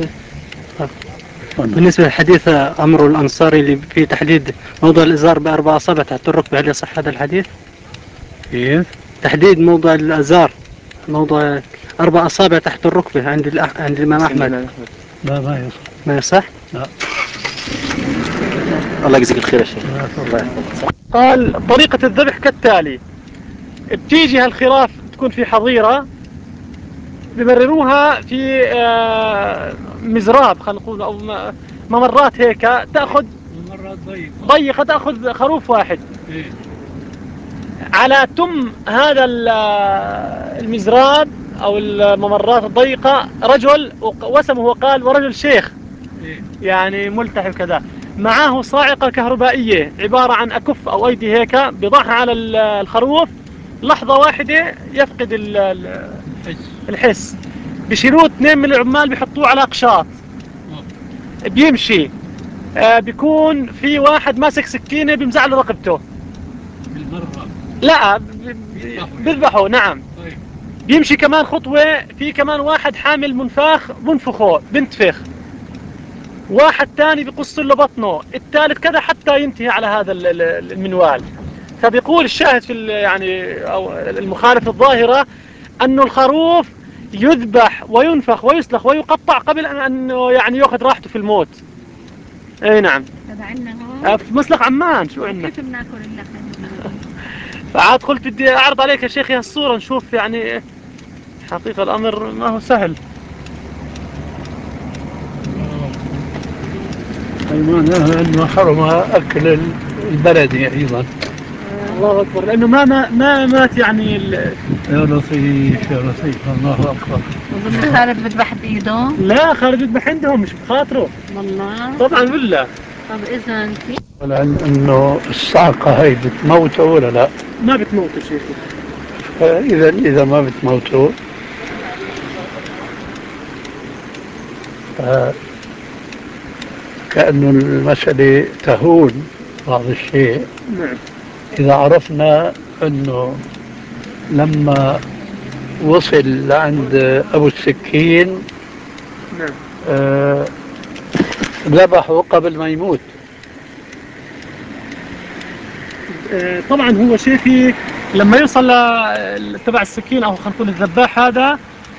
بالنسبة للحديث أمر الأنصاري اللي في تحديد موضع الإزار ب4 أصابع تحت الركبة، هل يصح هذا الحديث؟ كيف؟ تحديد موضع الإزار موضع 4 أصابع تحت الركبة عند الإمام أحمد. لا ما يصح. ما يصح؟ لا. الله يجزيك الخير يا شيخ. الله يحفظك. قال طريقة الذبح كالتالي: بتيجي هالخراف تكون في حظيرة، بمرروها في مزراب خلينا نقول أو ممرات هيك، تأخذ ممرات ضيقة، تأخذ خروف واحد. إيه؟ على تم هذا المزراب أو الممرات الضيقة رجل، وسمه وقال ورجل شيخ، إيه؟ يعني ملتحي كذا، معاه صاعقة كهربائية عبارة عن أكف أو أيدي هيك، بضعها على الخروف، لحظة واحدة يفقد الحس. بشيلوه 2 من العمال بيحطوه على قشاط، بيمشي. بيكون في واحد ماسك سكينة بيمزع له رقبته بالمرة. لا بيذبحوا. نعم. طيب. بيمشي كمان خطوة، في كمان واحد حامل منفاخ بنفخه بنتفخ، واحد تاني بيقص له بطنه، الثالث كذا حتى ينتهي على هذا المنوال. فبيقول الشاهد في يعني أو المخالف الظاهرة أنه الخروف يذبح وينفخ ويسلخ ويقطع قبل أنه يعني يأخذ راحته في الموت. اي نعم. هذا عندنا هون في مسلخ عمان. شو عندنا؟ كيف بناكل اللحم؟ فعاد قلت بدي أعرض عليك يا شيخ هالصورة نشوف، يعني حقيقة الأمر ما هو سهل. معناها أنه حرم أكل البلدي أيضا. الله أكبر، لأنه ما مات يعني يا لطيف يا لطيف، الله أكبر. أظن خالد بذبح بإيده. لا، خالد بذبح عندهم مش بخاطره. والله طبعا بالله. طب إذا كيف؟ ولأن أنه الصعقة هاي بتموته ولا لا؟ ما بتموته شيخي. إذا ما بتموته كأنه المسألة تهون بعض الشيء. نعم. إذا عرفنا أنه لما وصل لعند أبو السكين نعم. ذبحه قبل ما يموت. طبعا هو شيخي لما يوصل تبع السكين أو خلينا نقول الذباح هذا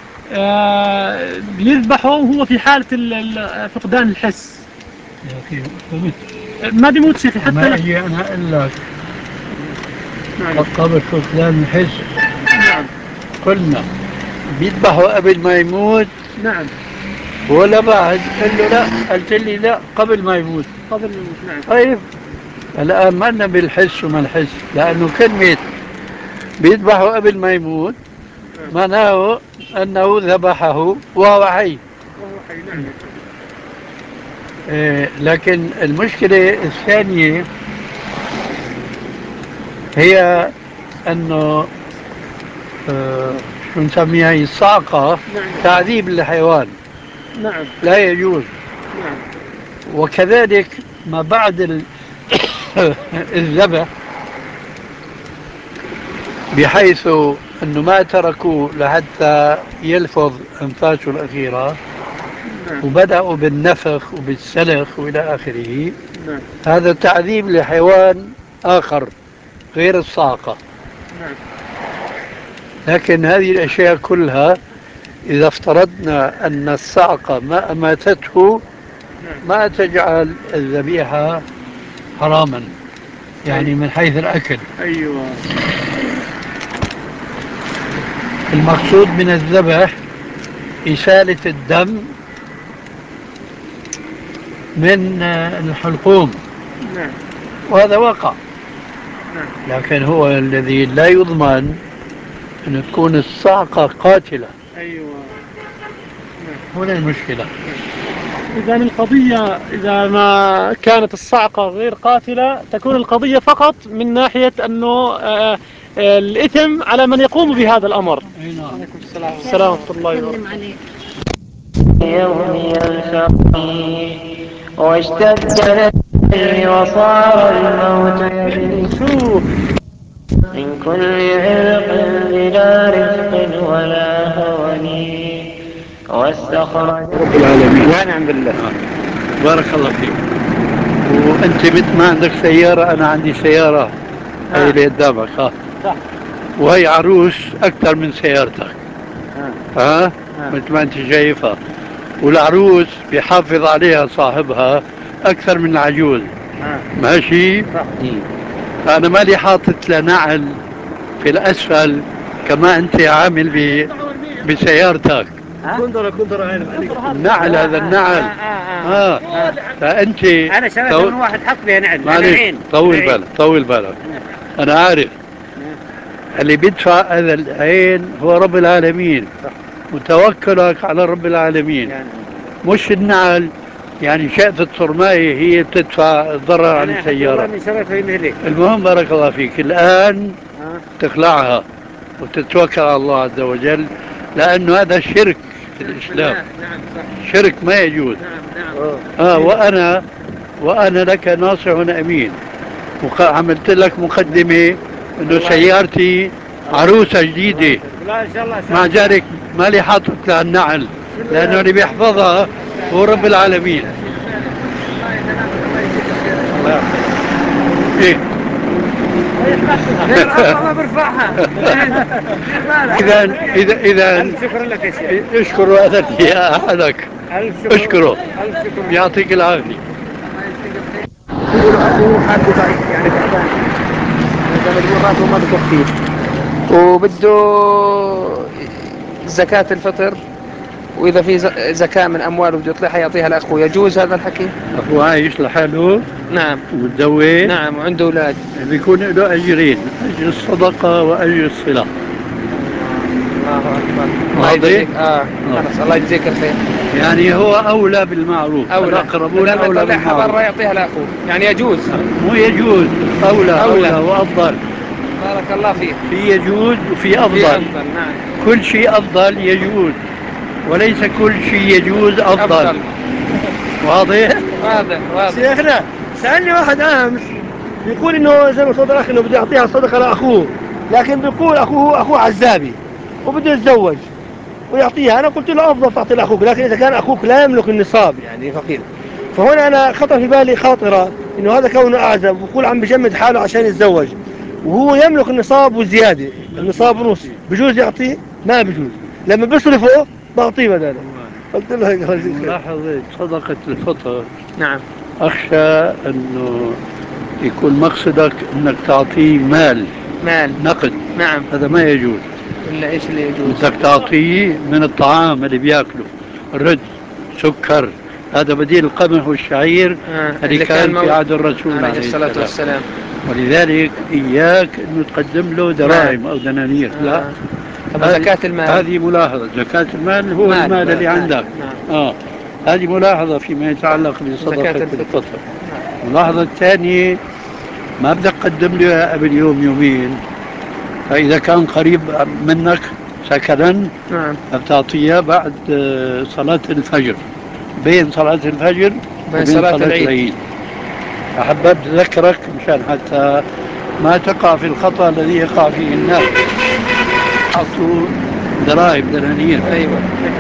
بيذبحه وهو في حالة فقدان الحس. يا أخي ما بيموت شيخي حتى ما أجي أنا أقول لك قبل فقدان الحس. نعم. قلنا بيذبحه قبل ما يموت. نعم. ولا بعد؟ قال له لا، قلت لي لا قبل ما يموت. قبل ما يموت. نعم. طيب الآن ما لنا بالحس وما الحس، لأنه كلمة بيذبحه قبل ما يموت معناه أنه ذبحه وهو حي. نعم. لكن المشكلة الثانية هي أنه شو نسميها هي الصعقة. نعم. تعذيب للحيوان. نعم. لا يجوز. نعم. وكذلك ما بعد الذبح، بحيث أنه ما تركوا لحتى يلفظ أنفاسه الأخيرة. نعم. وبدأوا بالنفخ وبالسلخ وإلى آخره. نعم. هذا تعذيب لحيوان آخر غير الصعقة. نعم. لكن هذه الأشياء كلها إذا افترضنا أن الصعقة ما أماتته ما تجعل الذبيحة حراما، يعني من حيث الأكل. أيوة. المقصود من الذبح إسالة الدم من الحلقوم. نعم. وهذا واقع. نعم. لكن هو الذي لا يضمن أن تكون الصعقة قاتلة. أيوة. نعم. هنا المشكلة. إذا القضية إذا ما كانت الصعقة غير قاتلة تكون القضية فقط من ناحية أنه الإثم على من يقوم بهذا الأمر. عليكم السلام. السلام ورحمة الله وبركاته. يوم يلتقي واشتد الليل وصار الموت يجري من كل عرق بلا رفق ولا هوني واستخرج رب العالمين. ونعم بالله. بارك الله فيك. وانت مثل ما عندك سيارة انا عندي سيارة هي اللي قدامك. صح. وهي عروس اكثر من سيارتك. مثل ما انت شايفها. والعروس بيحافظ عليها صاحبها اكثر من العجوز. ماشي. أنا مالي حاطط لنعل في الأسفل كما أنت عامل بسيارتك. كندرة النعل هذا النعل. فأنت أنا شريت من واحد حط لي نعل. معلش طول بالك. أنا عارف اللي بيدفع هذا العين هو رب العالمين، وتوكلك على رب العالمين مش النعل. يعني شقفة الصرماية هي بتدفع الضرر عن السيارة. المهم بارك الله فيك الآن تخلعها وتتوكل على الله عز وجل، لأنه هذا شرك في الإسلام. شرك ما يجوز. وأنا لك ناصح أمين، وعملت لك مقدمة أنه سيارتي عروسة جديدة، مع ذلك ما لي حاطط لها النعل، لأنه اللي بيحفظها هو رب العالمين. إيه ما برفعها. إذا شكرا لك يا شيخ. اشكره يا أحدك. اشكره. يعطيك العافية. أبوه حالته ضعيف يعني تعبان، زي ما تقول راتبه ما بكفيه، وبده زكاة الفطر، وإذا في زكاة من أمواله بده يطلعها يعطيها لأخوه، يجوز هذا الحكي؟ أخوه عايش لحاله؟ نعم. ومتزوج؟ نعم، وعنده أولاد. بيكون له أجرين، أجر الصدقة وأجر الصلة. الله أكبر. الله يجزيك. خلاص الله يجزيك الخير. يعني هو أولى بالمعروف، الأقربون أولى بالمعروف. برا يعطيها لأخوه، يعني يجوز. مو يجوز، أولى وأفضل. بارك الله فيك. في يجوز وفي أفضل. في أفضل، نعم. كل شيء أفضل يجوز، وليس كل شيء يجوز أفضل. واضح؟ واضح. شيخنا سألني واحد أمس يقول إنه زي ما صدق الأخ إنه بده يعطيها صدقة لأخوه، لكن بيقول أخوه عزابي وبده يتزوج ويعطيها. أنا قلت له أفضل تعطي لأخوك، لكن إذا كان أخوك لا يملك النصاب يعني فقير. فهنا أنا خطر في بالي خاطرة إنه هذا كونه أعزب ويقول عم بجمد حاله عشان يتزوج، وهو يملك النصاب وزيادة، النصاب ونص، بجوز يعطيه؟ ما بجوز. لما بيصرفه بعطيه بداله. قلت له هيك ملاحظة صدقة الفطر. نعم. أخشى أنه يكون مقصدك أنك تعطيه مال نقد. نعم. هذا ما يجوز. إلا إيش اللي يجوز؟ بدك تعطيه من الطعام اللي بياكله، رز، سكر، هذا بديل القمح والشعير اللي كان في عهد الرسول عليه الصلاة والسلام. ولذلك إياك أنه تقدم له دراهم أو دنانير. لا. زكاة المال هذه ملاحظة. زكاة المال هو المال اللي عندك. هذه ملاحظة فيما يتعلق بصدقة الفطر. الملاحظة الثانية، ما بدك تقدم له قبل يوم يومين، فإذا كان قريب منك سكنا بتعطيه بعد صلاة الفجر، بين صلاة الفجر وبين صلاة العيد. أحببت أذكرك مشان حتى ما تقع في الخطأ الذي يقع فيه الناس، حطوا دراهم دنانير. أيوة.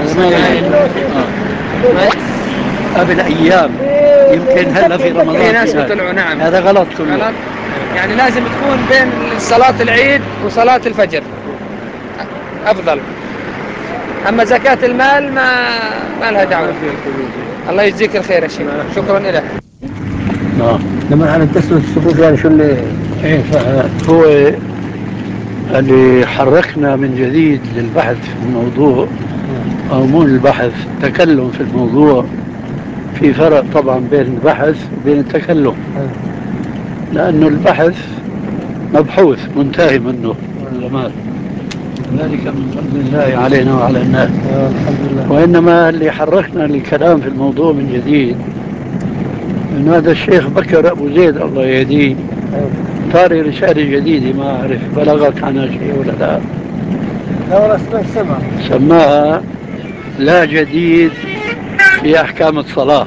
قبل أيام يمكن هلا في رمضان في ناس بيطلعوا. نعم. هذا غلط كله. غلط. يعني لازم تكون بين صلاة العيد وصلاة الفجر أفضل. أما زكاة المال ما لها دعوة. الله يجزيك الخير يا شيخ. شكرا لك. لما أنا تسلل الصفوف يعني شو اللي هو اللي حركنا من جديد للبحث في الموضوع، أو مو البحث، تكلم في الموضوع. في فرق طبعا بين البحث وبين التكلم، لأنه البحث مبحوث منتهي منه زمان، ذلك من فضل الله علينا وعلى الناس. وإنما اللي حركنا للكلام في الموضوع من جديد إن هذا الشيخ بكر أبو زيد الله يهديه طاري رسالة جديدة، ما أعرف بلغك عنها شيء ولا لا. لا سماها لا جديد في أحكام الصلاة،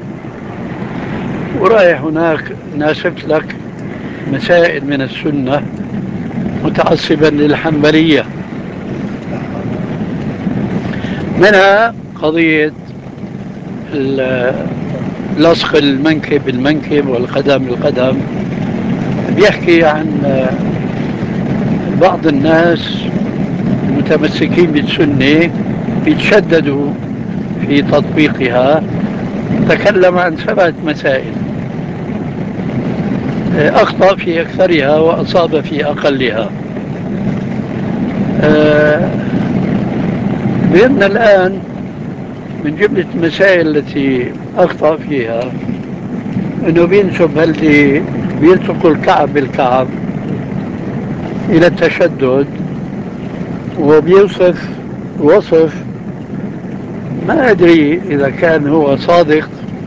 ورايح هناك ناسبت لك مسائل من السنة متعصبا للحنبلية، منها قضية لصق المنكب بالمنكب والقدم بالقدم. بيحكي عن بعض الناس المتمسكين بالسنة بيتشددوا في تطبيقها. تكلم عن 7 مسائل. أخطأ في أكثرها وأصاب في أقلها. بأن الآن من جملة المسائل التي أخطأ فيها أنه بينسب اللي بيلصق الكعب بالكعب إلى التشدد، وبيوصف وصف ما أدري إذا كان هو صادق،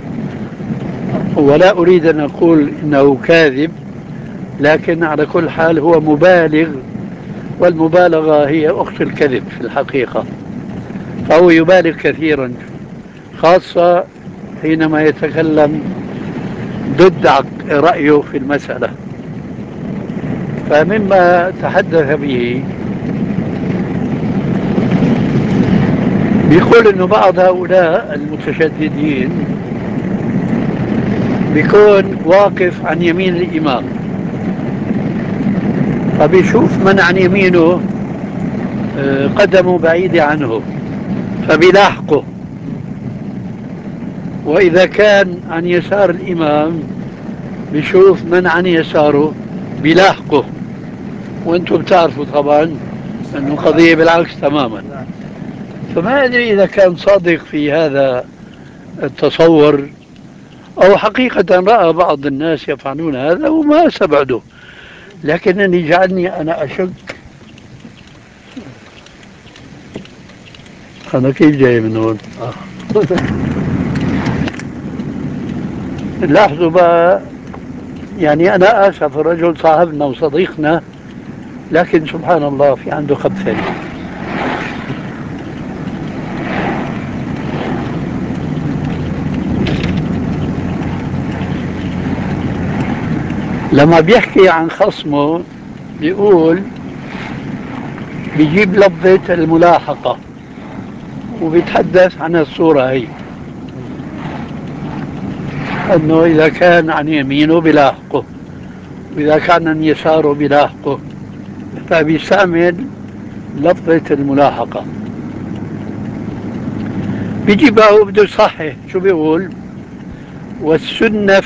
ولا أريد أن أقول إنه كاذب، لكن على كل حال هو مبالغ، والمبالغة هي أخت الكذب في الحقيقة. فهو يبالغ كثيرا، خاصة حينما يتكلم ضد رأيه في المسألة. فمما تحدث به بيقول انه بعض هؤلاء المتشددين بيكون واقف عن يمين الإمام، فبيشوف من عن يمينه قدمه بعيدة عنه فبيلاحقه، وإذا كان عن يسار الإمام بيشوف من عن يساره بيلاحقه. وانتم بتعرفوا طبعا أنه القضية بالعكس تماما. فما أدري إذا كان صادق في هذا التصور أو حقيقة رأى بعض الناس يفعلون هذا وما استبعده، لكنني جعلني أنا أشك. أنا كيف جاي من هون؟ لاحظوا بقى، يعني أنا آسف، الرجل صاحبنا وصديقنا، لكن سبحان الله في عنده خبثين. لما بيحكي عن خصمه بيقول بيجيب لفظة الملاحقة وبيتحدث عن الصورة هي، أنه إذا كان عن يمينه بلاحقه وإذا كان عن يساره بلاحقه، فبيستعمل لفظة الملاحقة. بيجي بقى وبده يصحح شو بيقول: والسنة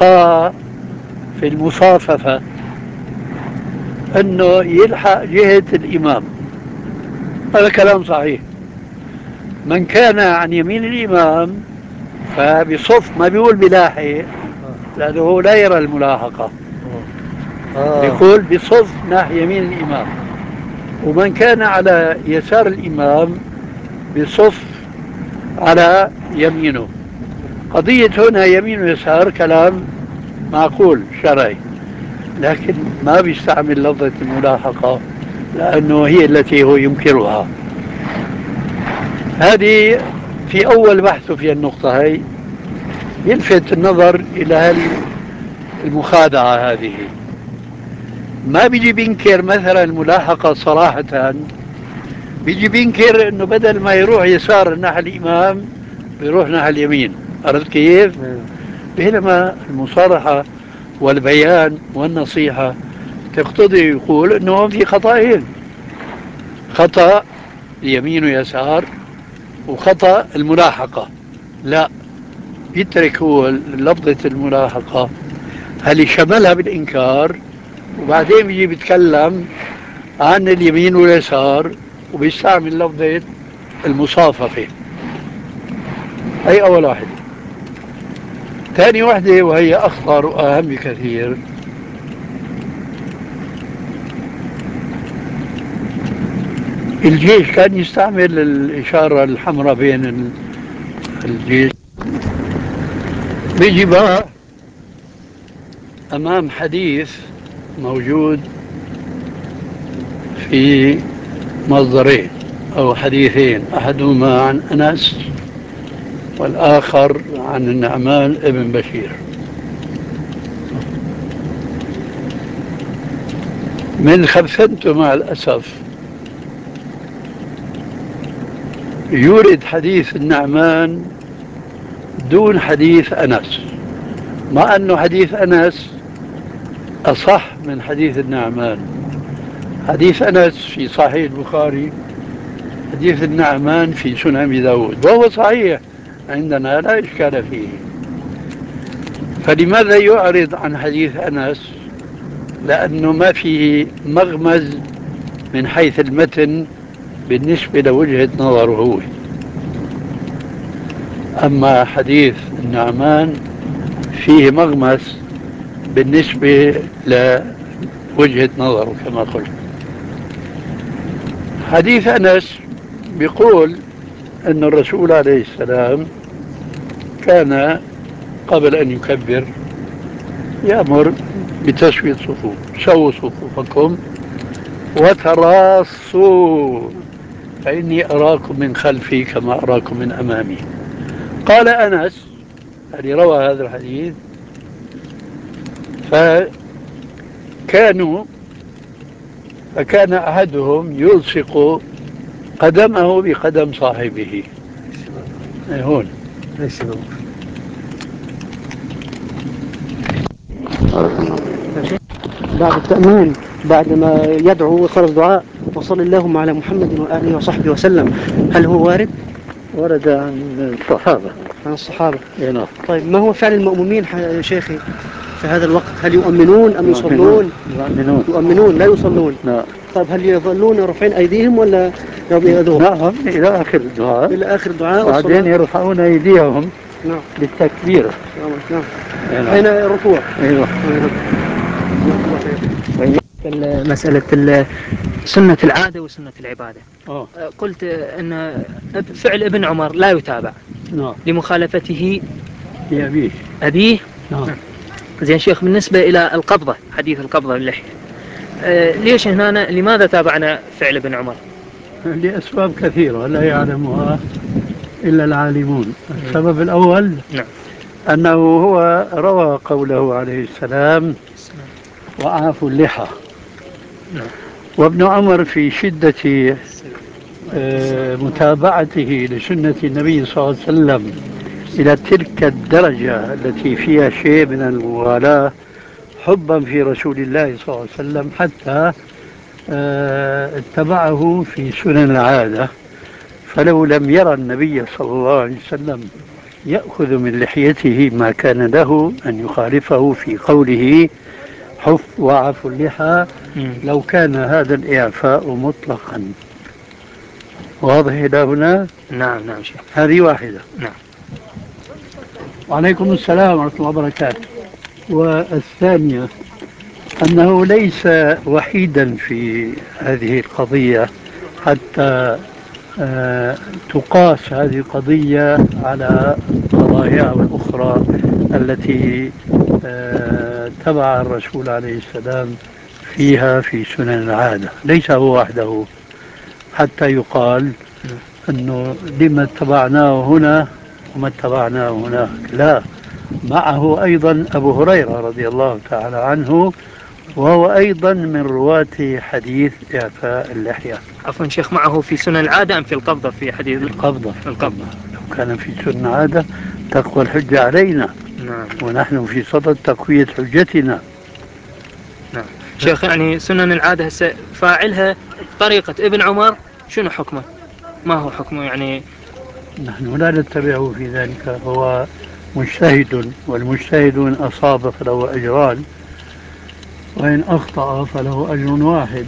في المصاففة أنه يلحق جهة الإمام. هذا كلام صحيح. من كان عن يمين الإمام فبصف، ما بيقول بلاحق لأنه هو لا يرى الملاحقة، يقول بصف ناحية يمين الإمام. ومن كان على يسار الإمام بصف على يمينه. قضية هنا يمين ويسار كلام معقول شرعي، لكن ما بيستعمل لفظة الملاحقة لأنه هي التي هو ينكرها. هذه في أول بحثه في النقطة هي يلفت النظر إلى المخادعة هذه. ما بيجي بينكر مثلا الملاحقة صراحة، بيجي بينكر انه بدل ما يروح يسار ناحية الامام بيروح ناحية اليمين. عرفت كيف؟ بينما المصارحة والبيان والنصيحة تقتضي يقول انه في خطأين: خطأ يمين ويسار، وخطأ الملاحقة. لا، يترك هو لفظة الملاحقة هل شملها بالإنكار، وبعدين بيجي بيتكلم عن اليمين واليسار وبيستعمل لفظة المصاففة. هي أول واحدة. ثاني واحدة وهي أخطر وأهم بكثير: الجيش كان يستعمل الإشارة الحمراء بين الجيش. بيجي بقى أمام حديث موجود في مصدرين أو حديثين، أحدهما عن أنس والآخر عن النعمان ابن بشير. من خبثنته مع الأسف يورد حديث النعمان دون حديث أنس، مع أنه حديث أنس أصح من حديث النعمان. حديث أنس في صحيح البخاري، حديث النعمان في سنن أبي داود، وهو صحيح عندنا لا إشكال فيه. فلماذا يعرض عن حديث أنس؟ لأنه ما فيه مغمز من حيث المتن بالنسبة لوجهة نظره هو. أما حديث النعمان فيه مغمس بالنسبة لوجهة نظره كما قلت. حديث أنس بيقول أن الرسول عليه السلام كان قبل أن يكبر يأمر بتسوية صفوف، سووا صفوفكم وتراصوا فإني أراكم من خلفي كما أراكم من أمامي. قال أنس الذي روى هذا الحديث فكان أحدهم يلصق قدمه بقدم صاحبه. هون بعد التأمين بعد ما يدعو ويخلص دعاء وصل اللهم على محمد وآله وصحبه وسلم، هل هو وارد؟ ورد عن الصحابة. عن الصحابة. نعم. طيب ما هو فعل المؤمنين يا شيخي في هذا الوقت؟ هل يؤمنون أم يصلون؟ يؤمنون لا يصلون. نعم. طيب هل يظلون رافعين أيديهم ولا يأذون؟ نعم إلى آخر الدعاء. إلى آخر الدعاء. بعدين يرفعون أيديهم. نعم. للتكبير. نعم. حين الركوع. أيوه. مسألة سنة العادة وسنة العبادة. قلت أن فعل ابن عمر لا يتابع. لمخالفته أبيه. زين شيخ، بالنسبة إلى القبضة، حديث القبضة للحية، ليش هنا لماذا تابعنا فعل ابن عمر؟ لأسباب كثيرة لا يعلمها إلا العالمون. السبب الأول أنه هو روى قوله عليه السلام وأعفوا اللحى. وابن عمر في شدة متابعته لسنة النبي صلى الله عليه وسلم إلى تلك الدرجة التي فيها شيء من المغالاة حبا في رسول الله صلى الله عليه وسلم حتى اتبعه في سنن العادة. فلو لم يرى النبي صلى الله عليه وسلم يأخذ من لحيته ما كان له أن يخالفه في قوله حف وعفوا اللحى لو كان هذا الإعفاء مطلقا. واضح إلى هنا؟ نعم شيخ. هذه واحدة. نعم. وعليكم السلام ورحمة الله وبركاته. والثانية أنه ليس وحيدا في هذه القضية حتى تقاس هذه القضية على قضايا الأخرى التي تبع الرسول عليه السلام فيها في سنن العادة. ليس هو وحده حتى يقال أنه لما اتبعناه هنا وما اتبعناه هناك. لا، معه أيضا أبو هريرة رضي الله تعالى عنه، وهو أيضا من رواة حديث إعفاء اللحية. عفوا شيخ، معه في سنن العادة أم في القبضة؟ في حديث القبضة. لو كان في سنن العادة تقوى الحجة علينا. نعم. ونحن في صدد تقوية حجتنا. نعم شيخ، يعني سنن العادة فاعلها طريقة ابن عمر شنو حكمه؟ ما هو حكمه يعني؟ نحن لا نتبعه في ذلك، هو مجتهد، والمجتهد إن أصاب فله أجران وإن أخطأ فله أجر واحد.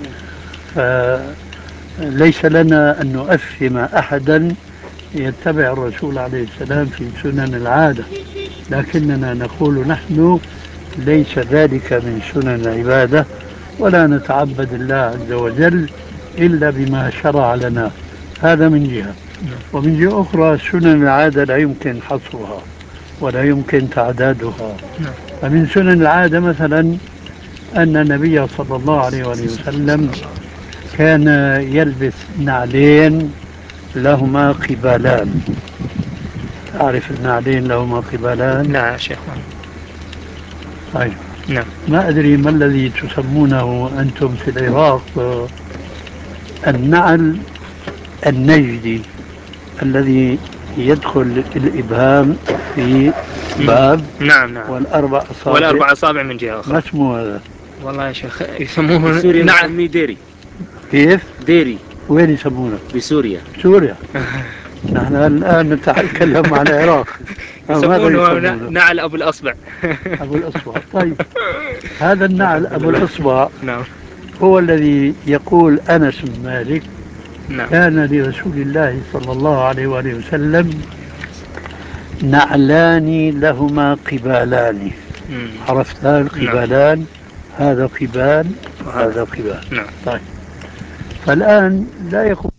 فليس لنا أن نؤثم أحدا يتبع الرسول عليه السلام في سنن العادة، لكننا نقول نحن ليس ذلك من سنن العبادة، ولا نتعبد الله عز وجل إلا بما شرع لنا. هذا من جهة. ومن جهة أخرى سنن العادة لا يمكن حصرها ولا يمكن تعدادها. فمن سنن العادة مثلا أن النبي صلى الله عليه وسلم كان يلبس نعلين لهما قبالان. تعرف النعلين لهما قبالان؟ نعم شيخ. طيب. نعم. ما أدري ما الذي تسمونه أنتم في العراق النعل النجدي الذي يدخل الإبهام في باب. نعم. والأربع أصابع من جهة أخرى. ما اسمه هذا؟ والله يا شيخ يسموه بسوريا نسميه ديري. كيف؟ ديري. وين يسمونه؟ بسوريا. نحن الآن نتكلم عن العراق. يسمونه نعل أبو الأصبع. أبو الأصبع. طيب هذا النعل أبو الأصبع نعم. هو الذي يقول أنس بن مالك نعم. كان لرسول الله صلى الله عليه وآله وسلم نعلان لهما قبالان. عرفت القبالان؟ نعم. هذا قبال وهذا قبال. نعم. طيب فالآن لا يقول